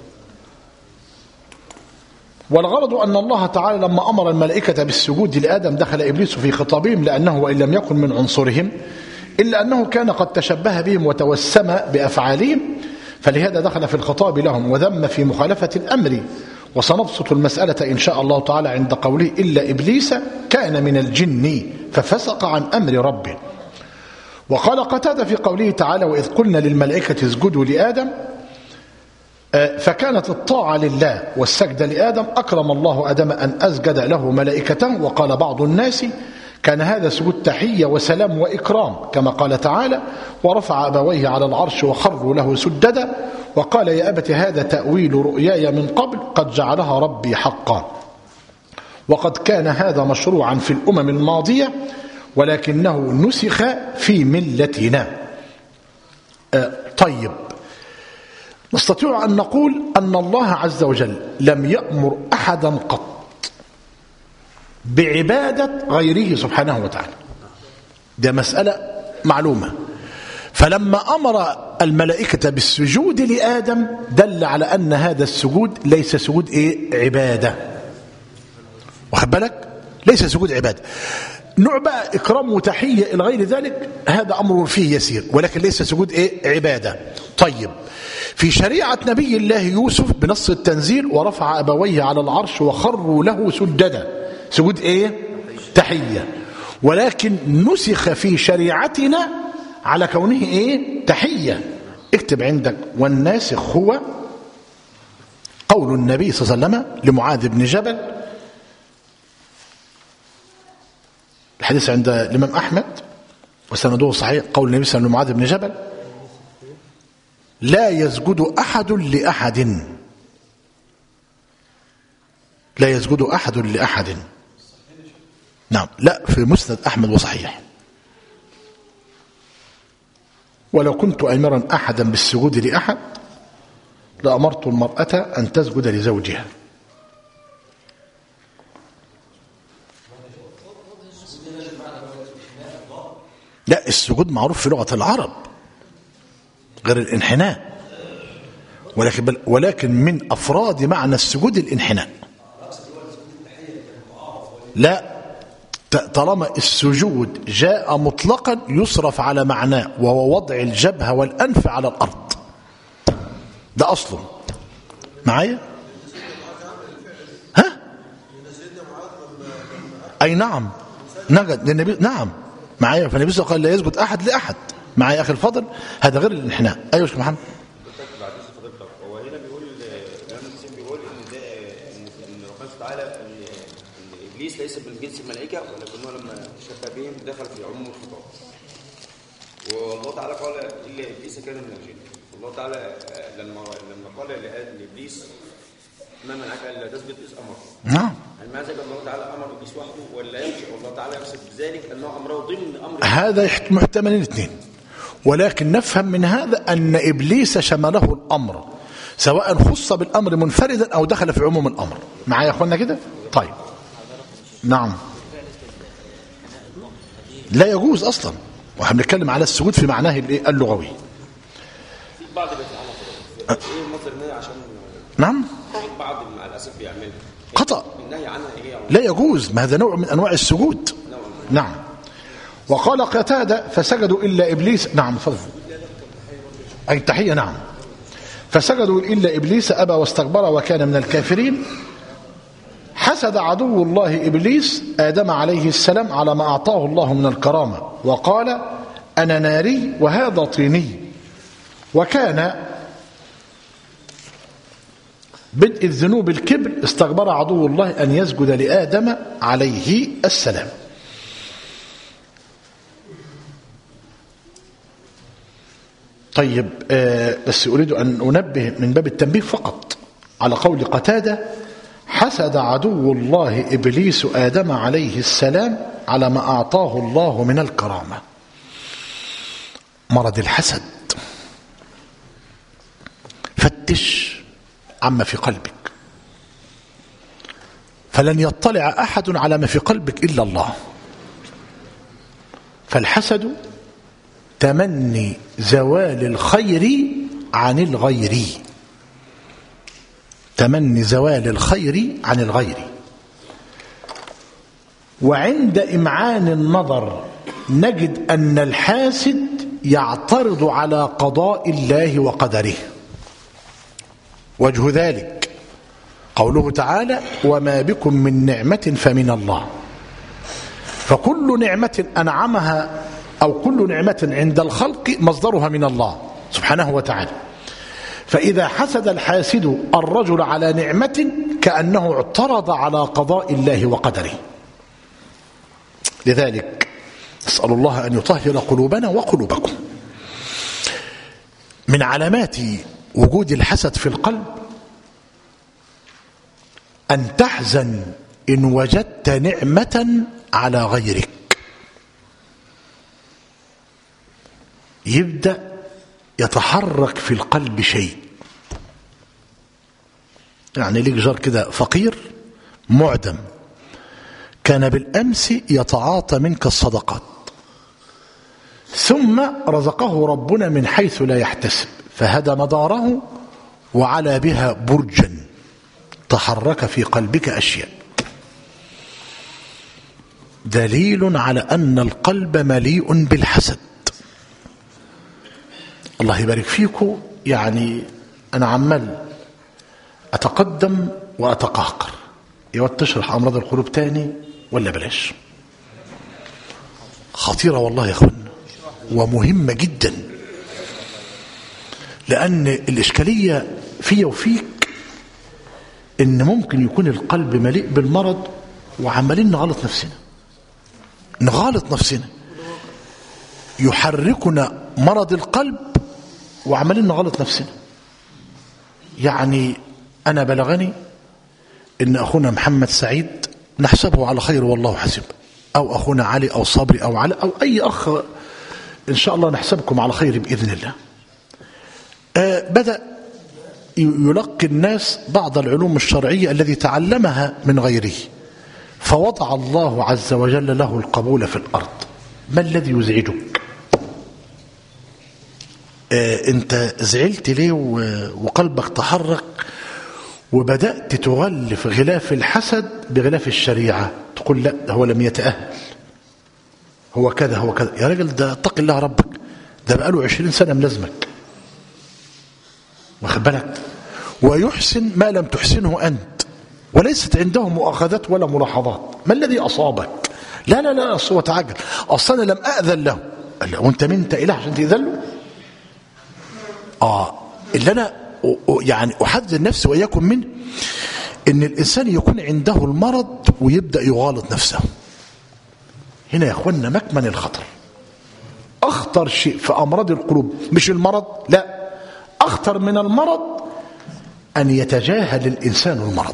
والغرض أن الله تعالى لما أمر الملائكة بالسجود لآدم دخل إبليس في خطابهم، لأنه وإن لم يكن من عنصرهم إلا أنه كان قد تشبه بهم وتوسم بأفعالهم، فلهذا دخل في الخطاب لهم وذم في مخالفة الأمر. وسنبسط المسألة إن شاء الله تعالى عند قوله إلا إبليس كان من الجن ففسق عن أمر ربه. وقال قتادة في قوله تعالى وإذ قلنا للملائكة اسجدوا لآدم، فكانت الطاعة لله والسجد لآدم. أكرم الله آدم أن أسجد له ملائكته. وقال بعض الناس كان هذا سجود تحية وسلام وإكرام، كما قال تعالى ورفع أبويه على العرش وخروا له سجدا وقال يا أبت هذا تأويل رؤياي من قبل قد جعلها ربي حقا. وقد كان هذا مشروعا في الأمم الماضية ولكنه نسخ في ملتنا. طيب، نستطيع أن نقول أن الله عز وجل لم يأمر أحدا قط بعبادة غيره سبحانه وتعالى، ده مسألة معلومة. فلما أمر الملائكة بالسجود لآدم دل على أن هذا السجود ليس سجود عبادة، واخد بالك؟ ليس سجود عبادة. نوع بقى إكرام وتحية إلى غير ذلك هذا أمر فيه يسير، ولكن ليس سجود عبادة. طيب، في شريعة نبي الله يوسف بنص التنزيل ورفع أبويه على العرش وخروا له سجدا، سجود تحية، ولكن نسخ في شريعتنا على كونه تحية. اكتب عندك: والناسخ هو قول النبي صلى الله عليه وسلم لمعاذ بن جبل، الحديث عند الإمام أحمد وسنده صحيح، قول النبي صلى الله عليه وسلم لمعاذ بن جبل: لا يسجد أحد لأحد، لا يسجد أحد لأحد. نعم، لا، في مسند أحمد وصحيح. ولو كنت أمرا أحدا بالسجود لأحد لأمرت المرأة أن تسجد لزوجها. لا، السجود معروف في لغة العرب غير الانحناء، ولكن من أفراد معنى السجود الانحناء. لا، طالما السجود جاء مطلقا يصرف على معناه، وهو وضع الجبهة والأنف على الأرض، ده أصله. معايا؟ ها؟ أي نعم، نجد للنبي، نعم معايا. فالنبي صلى الله عليه وسلم قال: لا يسجد أحد لأحد. معايا يا أخي الفضل؟ هذا غير الانحناء. أيوة يا شيخ محمد. هو هنا بيقول الإمام مسلم بيقول إن ربنا تعالى إن إبليس ليس من جنس الملائكة، ولكنه لما شبه بهم دخل في عموم الخطاب. والله تعالى قال: إلا إبليس كان من الجن. والله تعالى لما قال لإبليس: ما منعك ألا تسجد إذ أمر. نعم. ماذا الله تعالى أمر إبليس وحده ولا يمشي؟ والله تعالى يقصد بذلك أنه أمره ضمن أمر. هذا محتمل الاثنين، ولكن نفهم من هذا أن إبليس شمله الأمر، سواء خص بالأمر منفردا أو دخل في عموم الأمر. معايا يا أخوانا كده؟ طيب. نعم، لا يجوز أصلا، وإحنا بنتكلم على السجود في معناه اللغوي. في بعض إيه المصدر النهي عشان؟ نعم، بعض مع الأسف بيعمل خطأ، النهي عنها لا يجوز، ما هذا نوع من أنواع السجود. نعم. وقال قتادة: فسجدوا إلا إبليس. نعم، فضل أي التحية. نعم، فسجدوا إلا إبليس أبى واستكبر وكان من الكافرين. حسد عدو الله إبليس آدم عليه السلام على ما أعطاه الله من الكرامة، وقال: أنا ناري وهذا طيني. وكان بدء الذنوب الكبر، استكبر عدو الله أن يسجد لآدم عليه السلام. طيب، بس أريد أن أنبه من باب التنبيه فقط على قول قتادة: حسد عدو الله إبليس آدم عليه السلام على ما أعطاه الله من الكرامة. مرض الحسد، فتش عما في قلبك، فلن يطلع أحد على ما في قلبك إلا الله. فالحسد تمني زوال الخير عن الغير، تمني زوال الخير عن الغير. وعند إمعان النظر نجد أن الحاسد يعترض على قضاء الله وقدره. وجه ذلك قوله تعالى: وما بكم من نعمة فمن الله. فكل نعمة أنعمها أو كل نعمة عند الخلق مصدرها من الله سبحانه وتعالى. فإذا حسد الحاسد الرجل على نعمة كأنه اعترض على قضاء الله وقدره. لذلك أسأل الله أن يطهر قلوبنا وقلوبكم. من علامات وجود الحسد في القلب أن تحزن إن وجدت نعمة على غيرك يبدأ يتحرك في القلب شيء. يعني ليك جار كده فقير معدم، كان بالأمس يتعاطى منك الصدقات، ثم رزقه ربنا من حيث لا يحتسب، فهدم داره وعلى بها برجا، تحرك في قلبك أشياء، دليل على أن القلب مليء بالحسد. الله يبارك فيكم. يعني أنا عمال أتقدم وأتقهقر. يود تشرح أمراض القلوب تاني ولا بلاش؟ خطيرة والله يا أخوان، ومهمة جدا، لأن الإشكالية في وفيك إن ممكن يكون القلب مليء بالمرض وعمالين نغلط نفسنا، يحركنا مرض القلب وعمالين نغلط نفسنا. يعني أنا بلغني إن أخونا محمد سعيد نحسبه على خير والله حسب، أو أخونا علي أو صبري أو علي أو أي أخ إن شاء الله نحسبكم على خير بإذن الله. بدأ يلقي الناس بعض العلوم الشرعية التي تعلمها من غيره، فوضع الله عز وجل له القبول في الأرض. ما الذي يزعجك؟ أنت زعلت ليه وقلبك تحرك وبدأت تغلف غلاف الحسد بغلاف الشريعة، تقول لا هو لم يتأهل، هو كذا هو كذا. يا راجل ده اتق الله ربك، ده بقاله 20 سنة ملازمك، واخد بالك؟ ويحسن ما لم تحسنه أنت، وليست عنده مؤاخذات ولا ملاحظات. ما الذي أصابك؟ لا لا لا هو تعجل، أصلا لم أأذن له. قال له وانت من إله عشان تأذن له؟ اللي أنا يعني أحذر نفسي وإياكم منه إن الإنسان يكون عنده المرض ويبدأ يغالط نفسه. هنا يا أخوانا مكمن الخطر. أخطر شيء في أمراض القلوب مش المرض، لا، أخطر من المرض أن يتجاهل الإنسان المرض.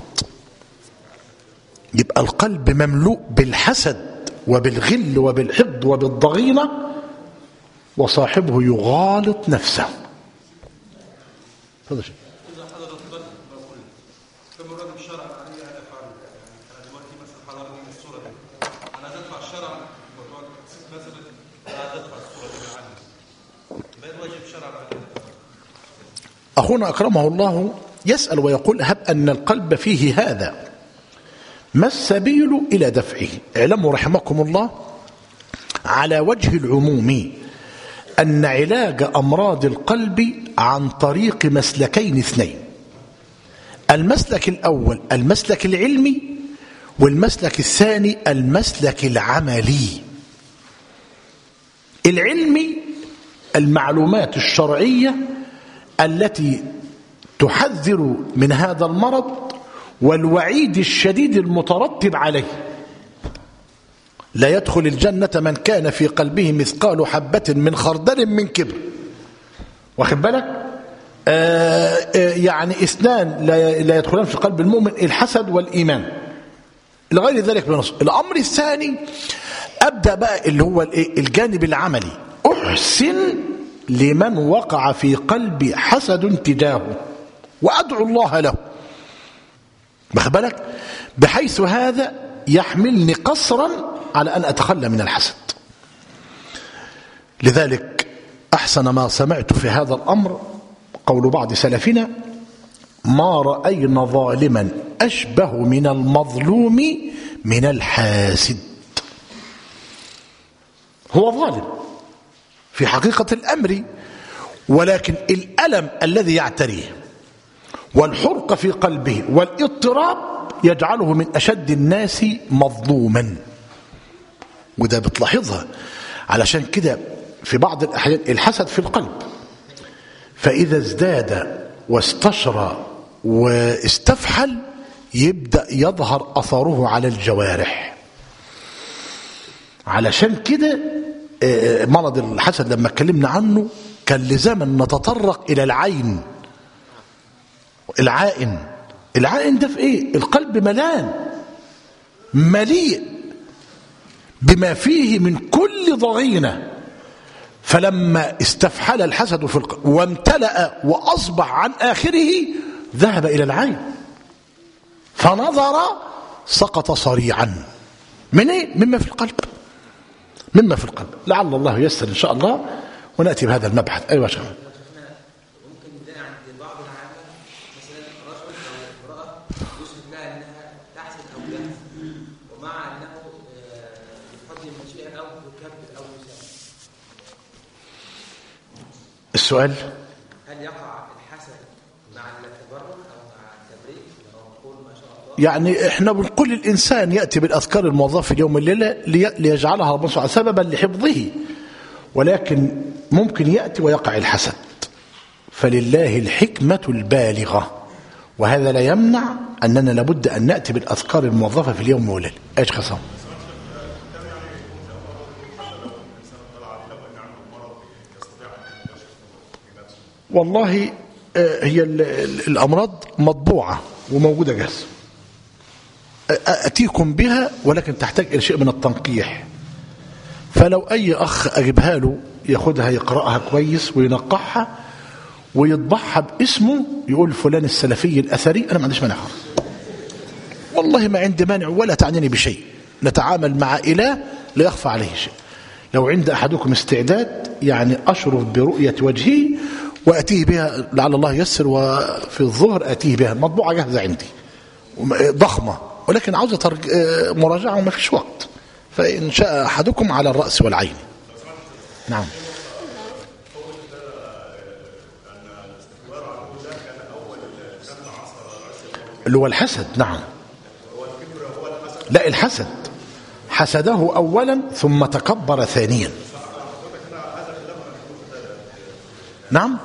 يبقى القلب مملوء بالحسد وبالغل وبالحقد وبالضغينة، وصاحبه يغالط نفسه. تفضل. إذا حضر القلب بقول كم مرة الشرع علي أن أفعل؟ أنا دلوقتي مثلا حضرني الصورة دي، أنا أدفع الشرع مثلا، أنا أدفع الصورة دي عني، ما الواجب الشرع علي؟ أخونا أكرمه الله يسأل ويقول هب أن القلب فيه هذا، ما السبيل إلى دفعه؟ اعلموا رحمكم الله على وجه العموم أن علاج أمراض القلب عن طريق مسلكين اثنين. المسلك الأول المسلك العلمي، والمسلك الثاني المسلك العملي. العلمي المعلومات الشرعية التي تحذر من هذا المرض والوعيد الشديد المترتب عليه. لا يدخل الجنة من كان في قلبه مثقال حبة من خردل من كبر، واخد بالك؟ يعني اثنان لا يدخلان في قلب المؤمن، الحسد والإيمان، لغير ذلك بنص. الأمر الثاني أبدأ بقى اللي هو الجانب العملي، أحسن لمن وقع في قلبي حسد تجاهه وأدعو الله له، واخد بالك؟ بحيث هذا يحملني قصرا على أن أتخلى من الحسد. لذلك أحسن ما سمعت في هذا الأمر قول بعض سلفنا: ما رأينا ظالما أشبه من المظلوم من الحاسد. هو ظالم في حقيقة الأمر، ولكن الألم الذي يعتريه والحرقة في قلبه والاضطراب يجعله من أشد الناس مظلوما. وده بتلاحظها، علشان كده في بعض الأحيان الحسد في القلب، فإذا ازداد واستشرى واستفحل يبدأ يظهر أثره على الجوارح. علشان كده مرض الحسد لما اتكلمنا عنه كان لزاما نتطرق إلى العين. العائن ده في ايه؟ القلب ملان، مليء بما فيه من كل ضغينة، فلما استفحل الحسد في القلب وامتلأ وأصبح عن آخره ذهب إلى العين فنظر سقط صريعا من ايه؟ مما في القلب، مما في القلب. لعل الله ييسر إن شاء الله ونأتي بهذا المبحث. أيوة شيخ. ممكن نلاقي عند بعض العامة مثلا رجل أو امرأة يشهد لها أنها تحسد أو تهزم، ومع أنه بفضل المشيئة أو بكبر أو مساعدة. السؤال: هل يقع الحسد مع التبرك أو مع التبريك أو نقول ما شاء الله؟ يعني احنا بنقول الإنسان يأتي بالأذكار الموظفة في اليوم والليلة ليجعلها ربنا سبحانه سببا لحفظه، ولكن ممكن يأتي ويقع الحسد، فلله الحكمة البالغة، وهذا لا يمنع أننا لابد أن نأتي بالأذكار الموظفة في اليوم والليلة. ايش خصام؟ والله هي الأمراض مطبوعة وموجودة جاهزة، أتيكم بها ولكن تحتاج إلى شيء من التنقيح، فلو أي أخ أجيبها له ياخدها يقرأها كويس وينقحها ويطبعها باسمه، يقول فلان السلفي الأثري، أنا ما عنديش مانع، والله ما عندي مانع ولا تعنيني بشيء، نتعامل مع إله لا يخفى عليه شيء. لو عند أحدكم استعداد يعني أشرف برؤية وجهه وأتيه بها، لعل الله يسر، وفي الظهر أتيه بها مطبوعة جاهزة عندي ضخمة، ولكن عاوزة مراجعة وما فيش وقت، فإن شاء أحدكم على الرأس والعين. نعم. اللي هو الحسد. نعم. لا، الحسد حسده أولا ثم تكبر ثانيا. نعم.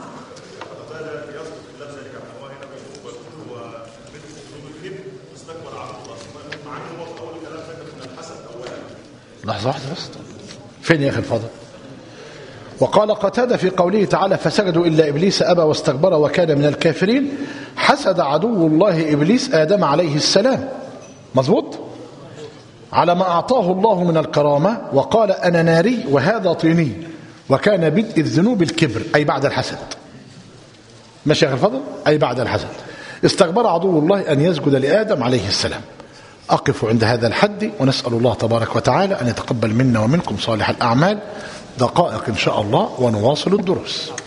لحظة واحدة بس، فين يا أخي الفاضل؟ وقال قتادة في قوله تعالى: فسجدوا إلا إبليس أبى واستكبر وكان من الكافرين. حسد عدو الله إبليس آدم عليه السلام، مظبوط، على ما أعطاه الله من الكرامة، وقال: أنا ناري وهذا طيني، وكان بدء الذنوب الكبر، أي بعد الحسد. ماشي يا أخي الفاضل؟ أي بعد الحسد. استكبر عدو الله أن يسجد لآدم عليه السلام. أقف عند هذا الحد، ونسأل الله تبارك وتعالى أن يتقبل منا ومنكم صالح الأعمال. دقائق إن شاء الله ونواصل الدروس.